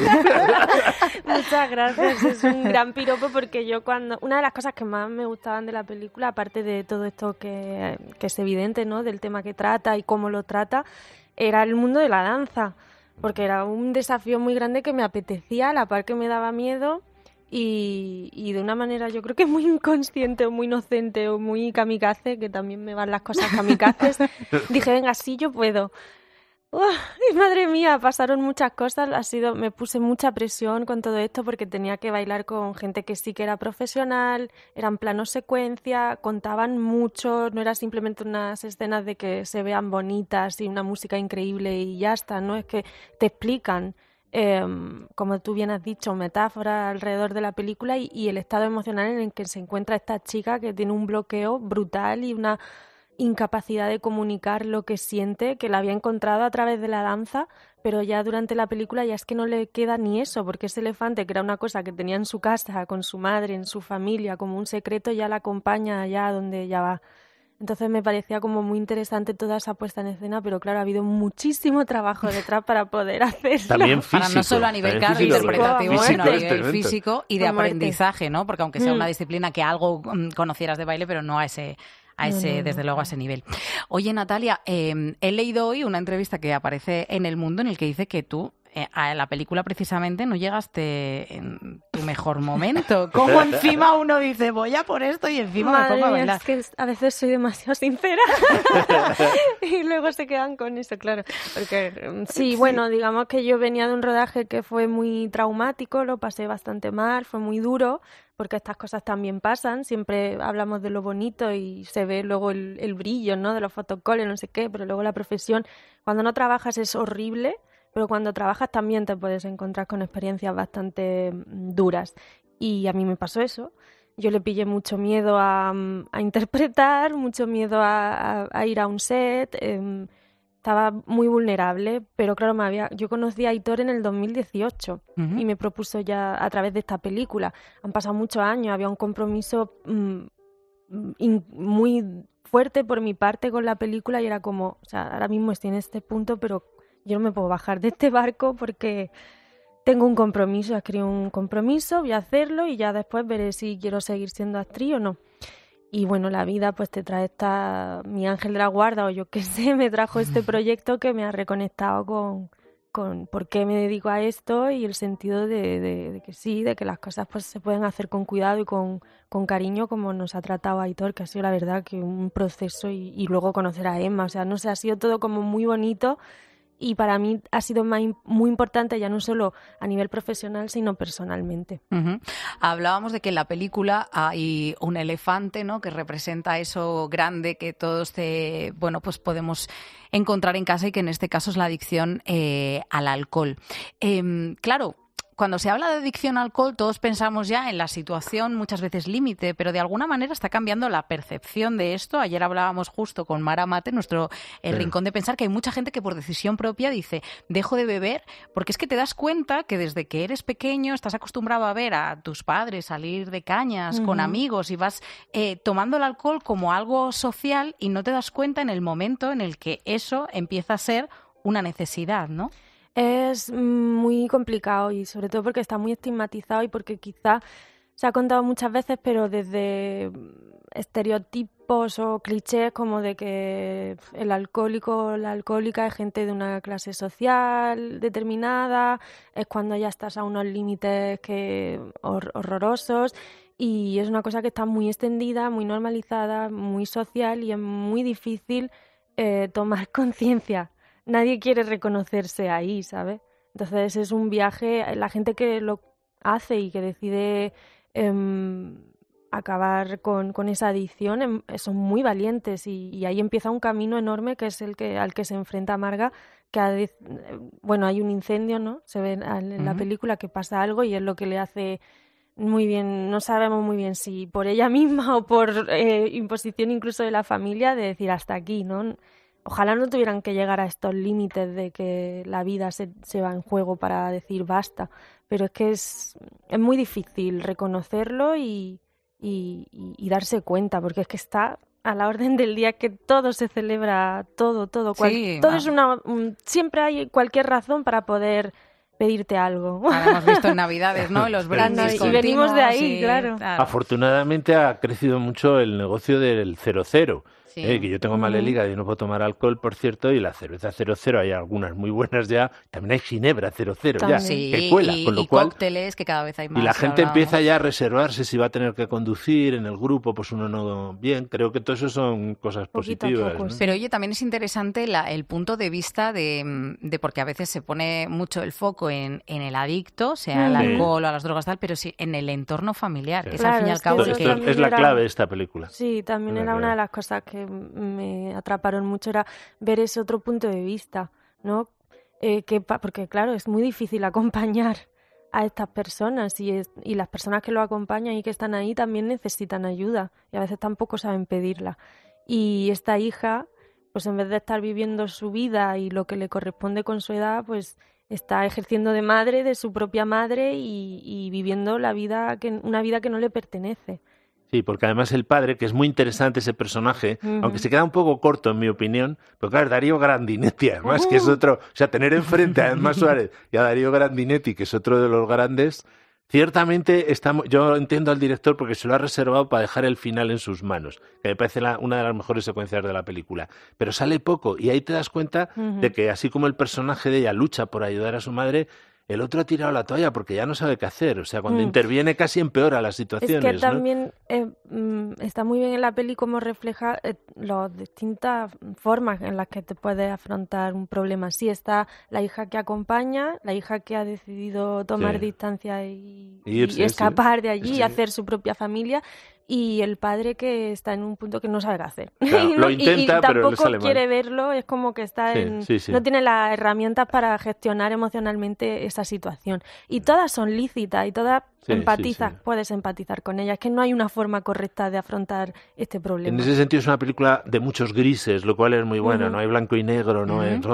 Muchas gracias, es un gran piropo porque una de las cosas que más me gustaban de la película, aparte de todo esto que es evidente, ¿no?, del tema que trata y cómo lo trata, era el mundo de la danza, porque era un desafío muy grande que me apetecía, a la par que me daba miedo y de una manera yo creo que muy inconsciente o muy inocente o muy kamikaze, que también me van las cosas kamikazes, dije, venga, sí, yo puedo. Y madre mía, pasaron muchas cosas, me puse mucha presión con todo esto porque tenía que bailar con gente que sí que era profesional, eran planos secuencia, contaban mucho, no era simplemente unas escenas de que se vean bonitas y una música increíble y ya está, ¿no? Es que te explican, como tú bien has dicho, metáforas alrededor de la película y el estado emocional en el que se encuentra esta chica que tiene un bloqueo brutal y una incapacidad de comunicar lo que siente, que la había encontrado a través de la danza, pero ya durante la película ya es que no le queda ni eso, porque ese elefante, que era una cosa que tenía en su casa, con su madre, en su familia, como un secreto, ya la acompaña allá a donde ella va. Entonces me parecía como muy interesante toda esa puesta en escena, pero claro, ha habido muchísimo trabajo detrás para poder hacerlo. También físico. Para no solo a nivel interpretativo, sino a nivel físico y de aprendizaje, ¿no? Porque aunque sea una disciplina que algo conocieras de baile, pero no a ese, desde luego, a ese nivel. Oye, Natalia, he leído hoy una entrevista que aparece en El Mundo en el que dice que tú a la película precisamente no llegaste en tu mejor momento. Como encima uno dice, voy a por esto y encima me pongo a bailar. Es que a veces soy demasiado sincera y luego se quedan con eso, claro. Porque sí, bueno, digamos que yo venía de un rodaje que fue muy traumático, lo pasé bastante mal, fue muy duro, porque estas cosas también pasan, siempre hablamos de lo bonito y se ve luego el brillo, ¿no?, de los fotocoles, no sé qué, pero luego la profesión, cuando no trabajas es horrible, pero cuando trabajas también te puedes encontrar con experiencias bastante duras. Y a mí me pasó eso. Yo le pillé mucho miedo a interpretar, mucho miedo a ir a un set. Estaba muy vulnerable, pero claro, yo conocí a Aitor en el 2018 y me propuso ya a través de esta película. Han pasado muchos años, había un compromiso muy fuerte por mi parte con la película y era como, o sea, ahora mismo estoy en este punto, pero yo no me puedo bajar de este barco porque tengo un compromiso, escribo un compromiso, voy a hacerlo y ya después veré si quiero seguir siendo actriz o no. Y bueno, la vida pues te trae mi ángel de la guarda o yo qué sé, me trajo este proyecto que me ha reconectado con por qué me dedico a esto y el sentido de que sí, de que las cosas pues se pueden hacer con cuidado y con cariño como nos ha tratado Aitor, que ha sido la verdad que un proceso y luego conocer a Emma, o sea, no sé, ha sido todo como muy bonito. y para mí ha sido muy importante, ya no solo a nivel profesional, sino personalmente. Uh-huh. Hablábamos de que en la película hay un elefante, ¿no?, que representa eso grande que todos pues podemos encontrar en casa y que en este caso es la adicción al alcohol. Claro, cuando se habla de adicción al alcohol, todos pensamos ya en la situación muchas veces límite, pero de alguna manera está cambiando la percepción de esto. Ayer hablábamos justo con Mara Mate, nuestro rincón de pensar, que hay mucha gente que por decisión propia dice, dejo de beber, porque es que te das cuenta que desde que eres pequeño estás acostumbrado a ver a tus padres salir de cañas con amigos y vas tomando el alcohol como algo social y no te das cuenta en el momento en el que eso empieza a ser una necesidad, ¿no? Es muy complicado y sobre todo porque está muy estigmatizado y porque quizá se ha contado muchas veces, pero desde estereotipos o clichés como de que el alcohólico o la alcohólica es gente de una clase social determinada, es cuando ya estás a unos límites horrorosos, y es una cosa que está muy extendida, muy normalizada, muy social, y es muy difícil tomar conciencia. Nadie quiere reconocerse ahí, ¿sabes? Entonces es un viaje, la gente que lo hace y que decide acabar con esa adicción son muy valientes, y ahí empieza un camino enorme que es al que se enfrenta Marga, que hay un incendio, ¿no? Se ve en la película que pasa algo y es lo que le hace muy bien, no sabemos muy bien si por ella misma o por imposición incluso de la familia, de decir hasta aquí, ¿no? Ojalá no tuvieran que llegar a estos límites de que la vida se va en juego para decir basta, pero es que es muy difícil reconocerlo y darse cuenta, porque es que está a la orden del día, que todo se celebra, todo. Todo es siempre hay cualquier razón para poder pedirte algo. Ahora hemos visto en Navidades, ¿no? Los brindis y venimos de ahí, claro. Afortunadamente ha crecido mucho el negocio del 00. Sí. Que yo tengo mal el hígado y no puedo tomar alcohol, por cierto, y la cerveza 00 hay algunas muy buenas ya, también hay ginebra 00 ya, que cuela, con lo cual cócteles que cada vez hay más. Y la gente empieza ya a reservarse si va a tener que conducir en el grupo, pues uno no bien, creo que todo eso son cosas positivas, ¿no? Pero oye, también es interesante el punto de vista de porque a veces se pone mucho el foco en el adicto, sea el alcohol o a las drogas tal, pero sí en el entorno familiar, que es al fin y al cabo es la clave de esta película. Sí, también era una de las cosas que me atraparon mucho, era ver ese otro punto de vista, ¿no? Porque claro, es muy difícil acompañar a estas personas y las personas que lo acompañan y que están ahí también necesitan ayuda y a veces tampoco saben pedirla. Y esta hija, pues en vez de estar viviendo su vida y lo que le corresponde con su edad, pues está ejerciendo de madre, de su propia madre, y viviendo una vida que no le pertenece. Sí, porque además el padre, que es muy interesante ese personaje, aunque se queda un poco corto en mi opinión, pero claro, Darío Grandinetti, además, que es otro, o sea, tener enfrente a Emma Suárez y a Darío Grandinetti, que es otro de los grandes, ciertamente yo entiendo al director porque se lo ha reservado para dejar el final en sus manos, que me parece una de las mejores secuencias de la película, pero sale poco y ahí te das cuenta de que así como el personaje de ella lucha por ayudar a su madre, el otro ha tirado la toalla porque ya no sabe qué hacer. O sea, cuando interviene casi empeora las situaciones. Es que también está muy bien en la peli cómo refleja las distintas formas en las que te puedes afrontar un problema. Sí, está la hija que acompaña, la hija que ha decidido tomar distancia y escapar de allí y hacer su propia familia, y el padre que está en un punto que no sabe qué hacer. Claro, lo intenta, y pero le sale mal. Quiere verlo, es como que está no tiene las herramientas para gestionar emocionalmente esa situación. Y todas son lícitas y todas puedes empatizar con ellas. Es que no hay una forma correcta de afrontar este problema. En ese sentido es una película de muchos grises, lo cual es muy buena. No hay blanco y negro,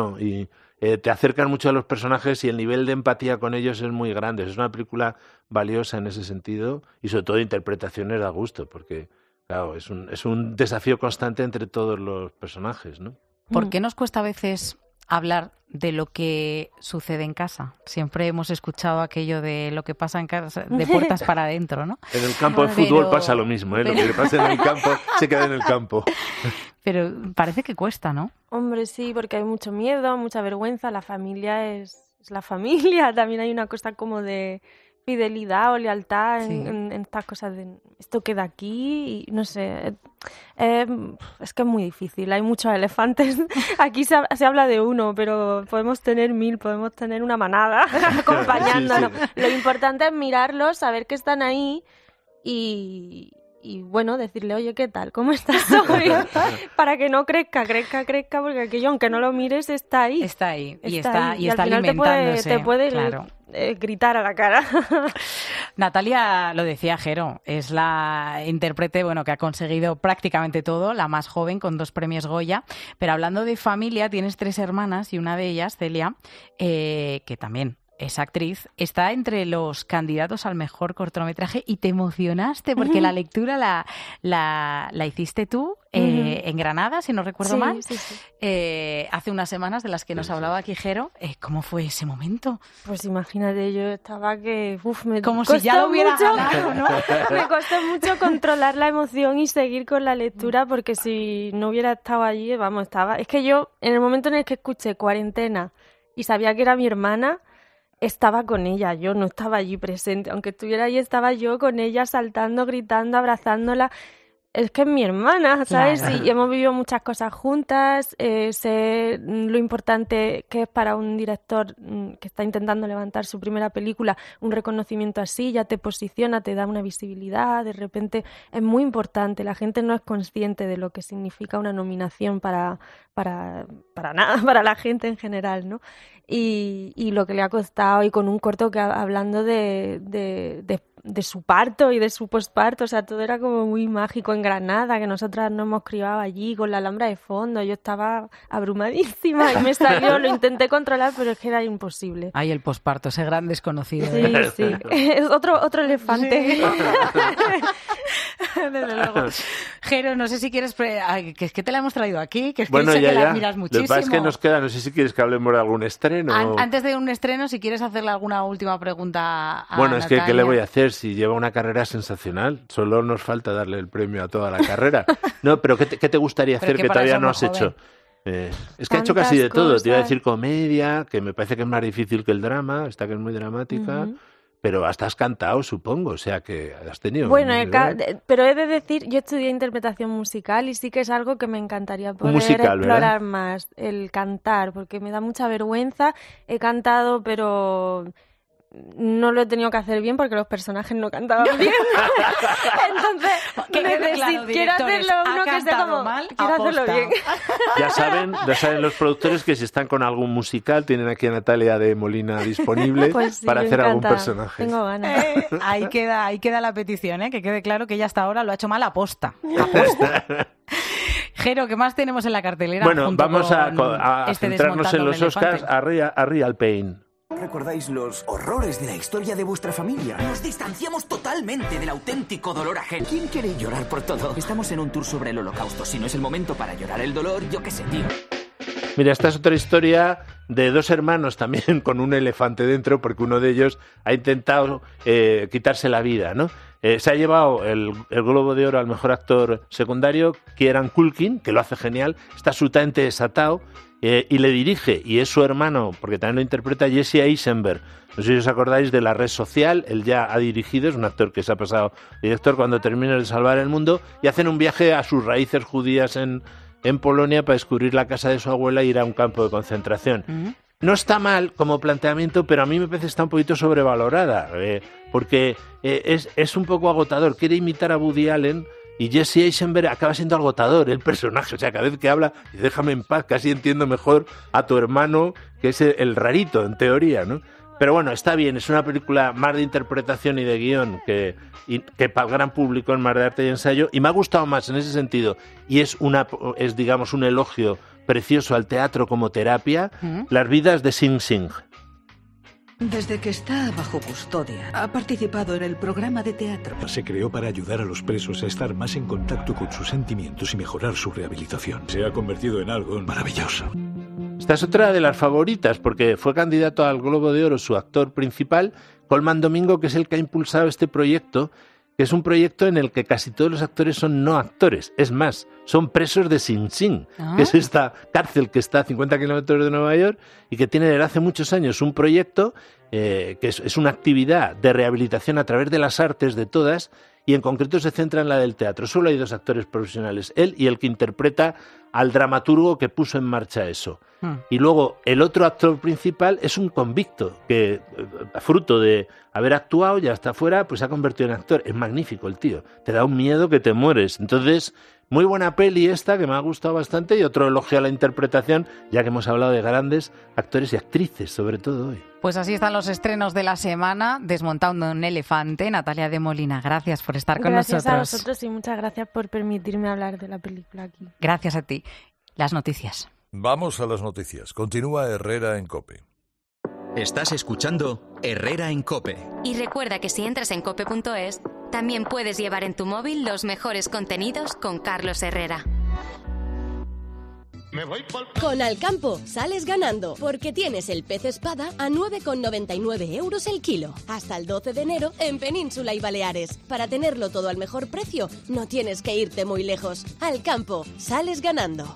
y te acercan mucho a los personajes y el nivel de empatía con ellos es muy grande. Es una película valiosa en ese sentido y sobre todo interpretaciones da gusto, porque claro, es un desafío constante entre todos los personajes, ¿no? ¿Por qué nos cuesta a veces hablar de lo que sucede en casa? Siempre hemos escuchado aquello de lo que pasa en casa, de puertas para adentro, ¿no? En el campo de fútbol pasa lo mismo, lo que pasa en el campo se queda en el campo. Pero parece que cuesta, ¿no? Hombre, sí, porque hay mucho miedo, mucha vergüenza. La familia es la familia. También hay una cosa como de fidelidad o lealtad en estas cosas de esto queda aquí y no sé, Es que es muy difícil, hay muchos elefantes. Aquí se habla de uno, pero podemos tener 1000, podemos tener una manada acompañándonos. Sí. Lo importante es mirarlos, saber que están ahí y bueno, decirle, oye, ¿qué tal? ¿Cómo estás hoy? Para que no crezca, porque aquello, aunque no lo mires, está ahí. Está ahí, y está alimentándose. Te puede claro. Gritar a la cara. Natalia, lo decía Jero, es la intérprete que ha conseguido prácticamente todo, la más joven, con 2 premios Goya. Pero hablando de familia, tienes 3 hermanas y una de ellas, Celia, que también es actriz, está entre los candidatos al mejor cortometraje y te emocionaste porque la lectura la hiciste tú en Granada, si no recuerdo mal, hace unas semanas, de las que nos hablaba aquí Jero. ¿Cómo fue ese momento? Pues imagínate, yo estaba que... Como si ya lo hubiera ganado, ¿no? Me costó mucho controlar la emoción y seguir con la lectura, porque si no hubiera estado allí, estaba... Es que yo, en el momento en el que escuché Cuarentena y sabía que era mi hermana, estaba con ella, yo no estaba allí presente. Aunque estuviera allí, estaba yo con ella saltando, gritando, abrazándola. Es que es mi hermana, ¿sabes? Claro. Y hemos vivido muchas cosas juntas, sé lo importante que es para un director que está intentando levantar su primera película, un reconocimiento así, ya te posiciona, te da una visibilidad, de repente es muy importante. La gente no es consciente de lo que significa una nominación para nada, para la gente en general, ¿no? Y lo que le ha costado, y con un corto que hablando de su parto y de su posparto, o sea, todo era como muy mágico en Granada, que nosotras nos hemos criado allí con la Alhambra de fondo. Yo estaba abrumadísima y me salió, lo intenté controlar, pero es que era imposible. Ay, el posparto, ese gran desconocido. Sí. Es otro elefante. Sí. Desde luego. Jero, no sé si quieres... que es que te la hemos traído aquí, que es que bueno, sé ya, que la admiras muchísimo. Lo que pasa es que nos queda, no sé si quieres que hablemos de algún estreno. Antes de un estreno, si quieres hacerle alguna última pregunta a Bueno, Natalia. Es que ¿qué le voy a hacer si lleva una carrera sensacional? Solo nos falta darle el premio a toda la carrera. No, pero ¿qué te gustaría hacer que todavía no has hecho? Es que ha hecho casi de todo. Te iba a decir comedia, que me parece que es más difícil que el drama, esta que es muy dramática. Pero hasta has cantado, supongo, o sea que has tenido... Bueno, pero he de decir, yo estudié interpretación musical y sí que es algo que me encantaría poder explorar más, el cantar, porque me da mucha vergüenza. He cantado, pero no lo he tenido que hacer bien porque los personajes no cantaban bien. Entonces, quiero hacerlo uno que esté como... Quiero hacerlo bien. Ya saben los productores que si están con algún musical, tienen aquí a Natalia de Molina disponible para hacer algún personaje. Tengo ganas. Ahí queda la petición, que quede claro que ella hasta ahora lo ha hecho mal aposta. Jero, ¿qué más tenemos en la cartelera? Bueno, vamos a centrarnos en los Oscars, a Real Pain. ¿Recordáis los horrores de la historia de vuestra familia? Nos distanciamos totalmente del auténtico dolor ajeno. ¿Quién quiere llorar por todo? Estamos en un tour sobre el Holocausto. Si no es el momento para llorar el dolor, yo qué sé, tío. Mira, esta es otra historia de 2 hermanos también con un elefante dentro, porque uno de ellos ha intentado quitarse la vida, ¿no? Se ha llevado el Globo de Oro al mejor actor secundario, Kieran Culkin, que lo hace genial, está absolutamente desatado, y le dirige, y es su hermano, porque también lo interpreta Jesse Eisenberg. No sé si os acordáis de La Red Social, él ya ha dirigido, es un actor que se ha pasado director Cuando termine de salvar el mundo, y hacen un viaje a sus raíces judías en Polonia para descubrir la casa de su abuela e ir a un campo de concentración. No está mal como planteamiento, pero a mí me parece que está un poquito sobrevalorada, porque es un poco agotador. Quiere imitar a Woody Allen y Jesse Eisenberg acaba siendo agotador el personaje. O sea, cada vez que habla, déjame en paz, casi entiendo mejor a tu hermano, que es el rarito, en teoría, ¿no? Pero bueno, está bien, es una película más de interpretación y de guión que para el gran público, en más de arte y ensayo, y me ha gustado más en ese sentido, y es digamos un elogio precioso al teatro como terapia, Las vidas de Sing Sing. Desde que está bajo custodia, ha participado en el programa de teatro. Se creó para ayudar a los presos a estar más en contacto con sus sentimientos y mejorar su rehabilitación. Se ha convertido en algo maravilloso. Esta es otra de las favoritas, porque fue candidato al Globo de Oro su actor principal, Colman Domingo, que es el que ha impulsado este proyecto, que es un proyecto en el que casi todos los actores son no actores. Es más, son presos de Sing Sing, que es esta cárcel que está a 50 kilómetros de Nueva York y que tiene desde hace muchos años un proyecto que es una actividad de rehabilitación a través de las artes de todas, y en concreto se centra en la del teatro. Solo hay 2 actores profesionales, él y el que interpreta al dramaturgo que puso en marcha eso. Y luego el otro actor principal es un convicto que, fruto de haber actuado, ya está fuera, pues se ha convertido en actor. Es magnífico el tío, te da un miedo que te mueres. Entonces, muy buena peli esta, que me ha gustado bastante, y otro elogio a la interpretación, ya que hemos hablado de grandes actores y actrices, sobre todo hoy. Pues así están los estrenos de la semana. Desmontando un elefante, Natalia de Molina, gracias por estar con nosotros. Gracias a vosotros y muchas gracias por permitirme hablar de la película aquí. Gracias a ti. Las noticias. Vamos a las noticias. Continúa Herrera en COPE. Estás escuchando Herrera en COPE. Y recuerda que si entras en cope.es, también puedes llevar en tu móvil los mejores contenidos con Carlos Herrera. Con Alcampo sales ganando, porque tienes el pez espada a 9,99 € el kilo. Hasta el 12 de enero en Península y Baleares. Para tenerlo todo al mejor precio, no tienes que irte muy lejos. Alcampo, sales ganando.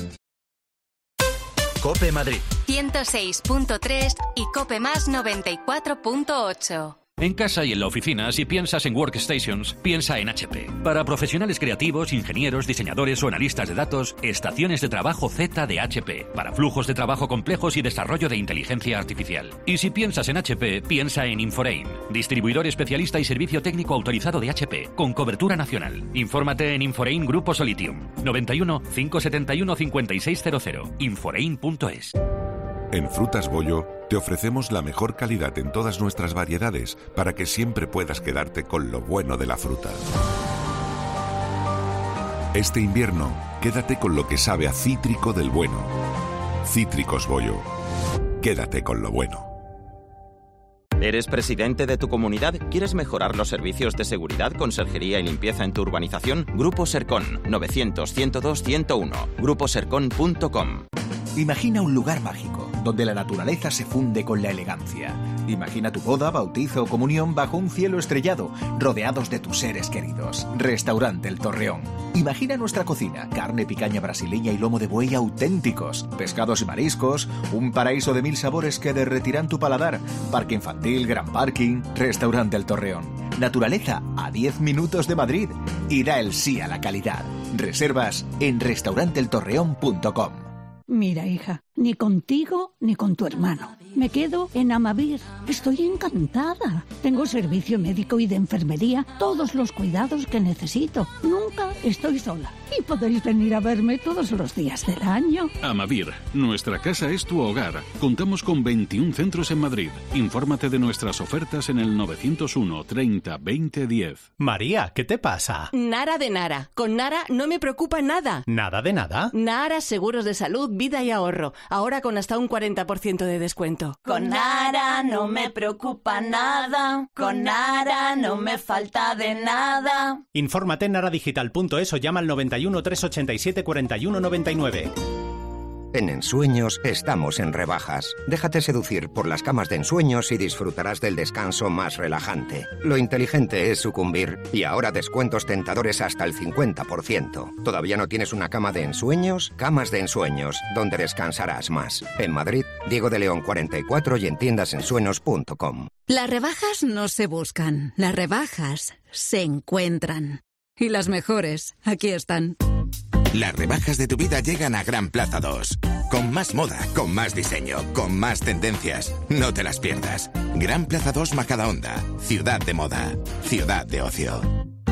COPE Madrid 106.3 y COPE Más 94.8. En casa y en la oficina, si piensas en workstations, piensa en HP. Para profesionales creativos, ingenieros, diseñadores o analistas de datos, estaciones de trabajo Z de HP. Para flujos de trabajo complejos y desarrollo de inteligencia artificial. Y si piensas en HP, piensa en Inforein, distribuidor especialista y servicio técnico autorizado de HP, con cobertura nacional. Infórmate en Inforein Grupo Solitium. 91 571 5600. Inforein.es. En Frutas Bollo te ofrecemos la mejor calidad en todas nuestras variedades para que siempre puedas quedarte con lo bueno de la fruta. Este invierno, quédate con lo que sabe a cítrico del bueno. Cítricos Bollo. Quédate con lo bueno. ¿Eres presidente de tu comunidad? ¿Quieres mejorar los servicios de seguridad, conserjería y limpieza en tu urbanización? Grupo Sercon, 900-102-101. gruposercon.com. Imagina un lugar mágico, donde la naturaleza se funde con la elegancia. Imagina tu boda, bautizo o comunión bajo un cielo estrellado, rodeados de tus seres queridos. Restaurante El Torreón. Imagina nuestra cocina, carne, picaña brasileña y lomo de buey auténticos, pescados y mariscos, un paraíso de 1000 sabores que derretirán tu paladar, parque infantil, gran parking. Restaurante El Torreón. Naturaleza a 10 minutos de Madrid. Y da el sí a la calidad. Reservas en restauranteeltorreón.com. Mira, hija, ni contigo ni con tu hermano. Me quedo en Amavir. Estoy encantada. Tengo servicio médico y de enfermería, todos los cuidados que necesito. Nunca estoy sola. Y podéis venir a verme todos los días del año. Amavir, nuestra casa es tu hogar. Contamos con 21 centros en Madrid. Infórmate de nuestras ofertas en el 901 30 20 10. María, ¿qué te pasa? Nara de Nara. Con Nara no me preocupa nada. ¿Nada de nada? Nara Seguros de Salud, Vida y Ahorro. Ahora con hasta un 40% de descuento. Con Nara no me preocupa nada. Con Nara no me falta de nada. Infórmate en naradigital.es o llama al 91 387 41 99. En Ensueños estamos en rebajas. Déjate seducir por las camas de ensueños y disfrutarás del descanso más relajante. Lo inteligente es sucumbir y ahora descuentos tentadores hasta el 50%. ¿Todavía no tienes una cama de ensueños? Camas de Ensueños, donde descansarás más. En Madrid, Diego de León 44 y en tiendasensueños.com. Las rebajas no se buscan, las rebajas se encuentran. Y las mejores, aquí están. Las rebajas de tu vida llegan a Gran Plaza 2. Con más moda, con más diseño, con más tendencias. No te las pierdas. Gran Plaza 2 Majadahonda. Ciudad de moda. Ciudad de ocio.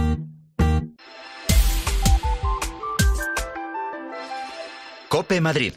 COPE Madrid.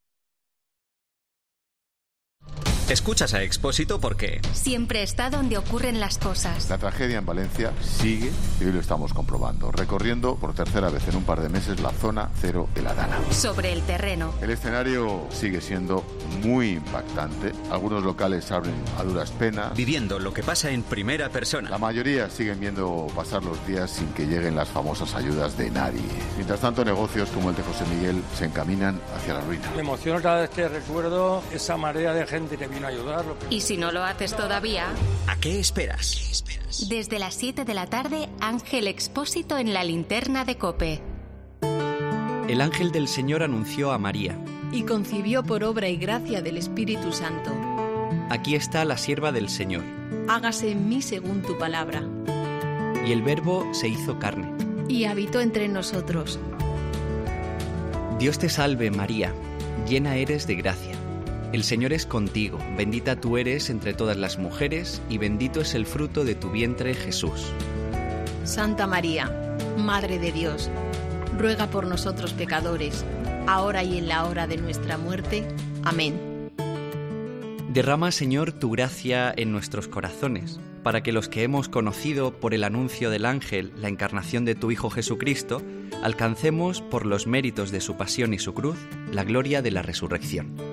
Escuchas a Expósito porque siempre está donde ocurren las cosas. La tragedia en Valencia sigue y hoy lo estamos comprobando, recorriendo por tercera vez en un par de meses la zona cero de la Dana. Sobre el terreno. El escenario sigue siendo muy impactante. Algunos locales abren a duras penas. Viviendo lo que pasa en primera persona. La mayoría siguen viendo pasar los días sin que lleguen las famosas ayudas de nadie. Mientras tanto, negocios como el de José Miguel se encaminan hacia la ruina. Me emociono cada vez que recuerdo esa marea de gente que vino a ayudarlo. Y si no lo haces todavía, ¿a qué esperas? Desde las 7 de la tarde, Ángel Expósito en la linterna de COPE. El ángel del Señor anunció a María. Y concibió por obra y gracia del Espíritu Santo. Aquí está la sierva del Señor. Hágase en mí según tu palabra. Y el Verbo se hizo carne. Y habitó entre nosotros. Dios te salve, María, llena eres de gracia. El Señor es contigo, bendita tú eres entre todas las mujeres, y bendito es el fruto de tu vientre, Jesús. Santa María, Madre de Dios, ruega por nosotros pecadores, ahora y en la hora de nuestra muerte. Amén. Derrama, Señor, tu gracia en nuestros corazones, para que los que hemos conocido por el anuncio del ángel la encarnación de tu Hijo Jesucristo, alcancemos, por los méritos de su pasión y su cruz, la gloria de la resurrección.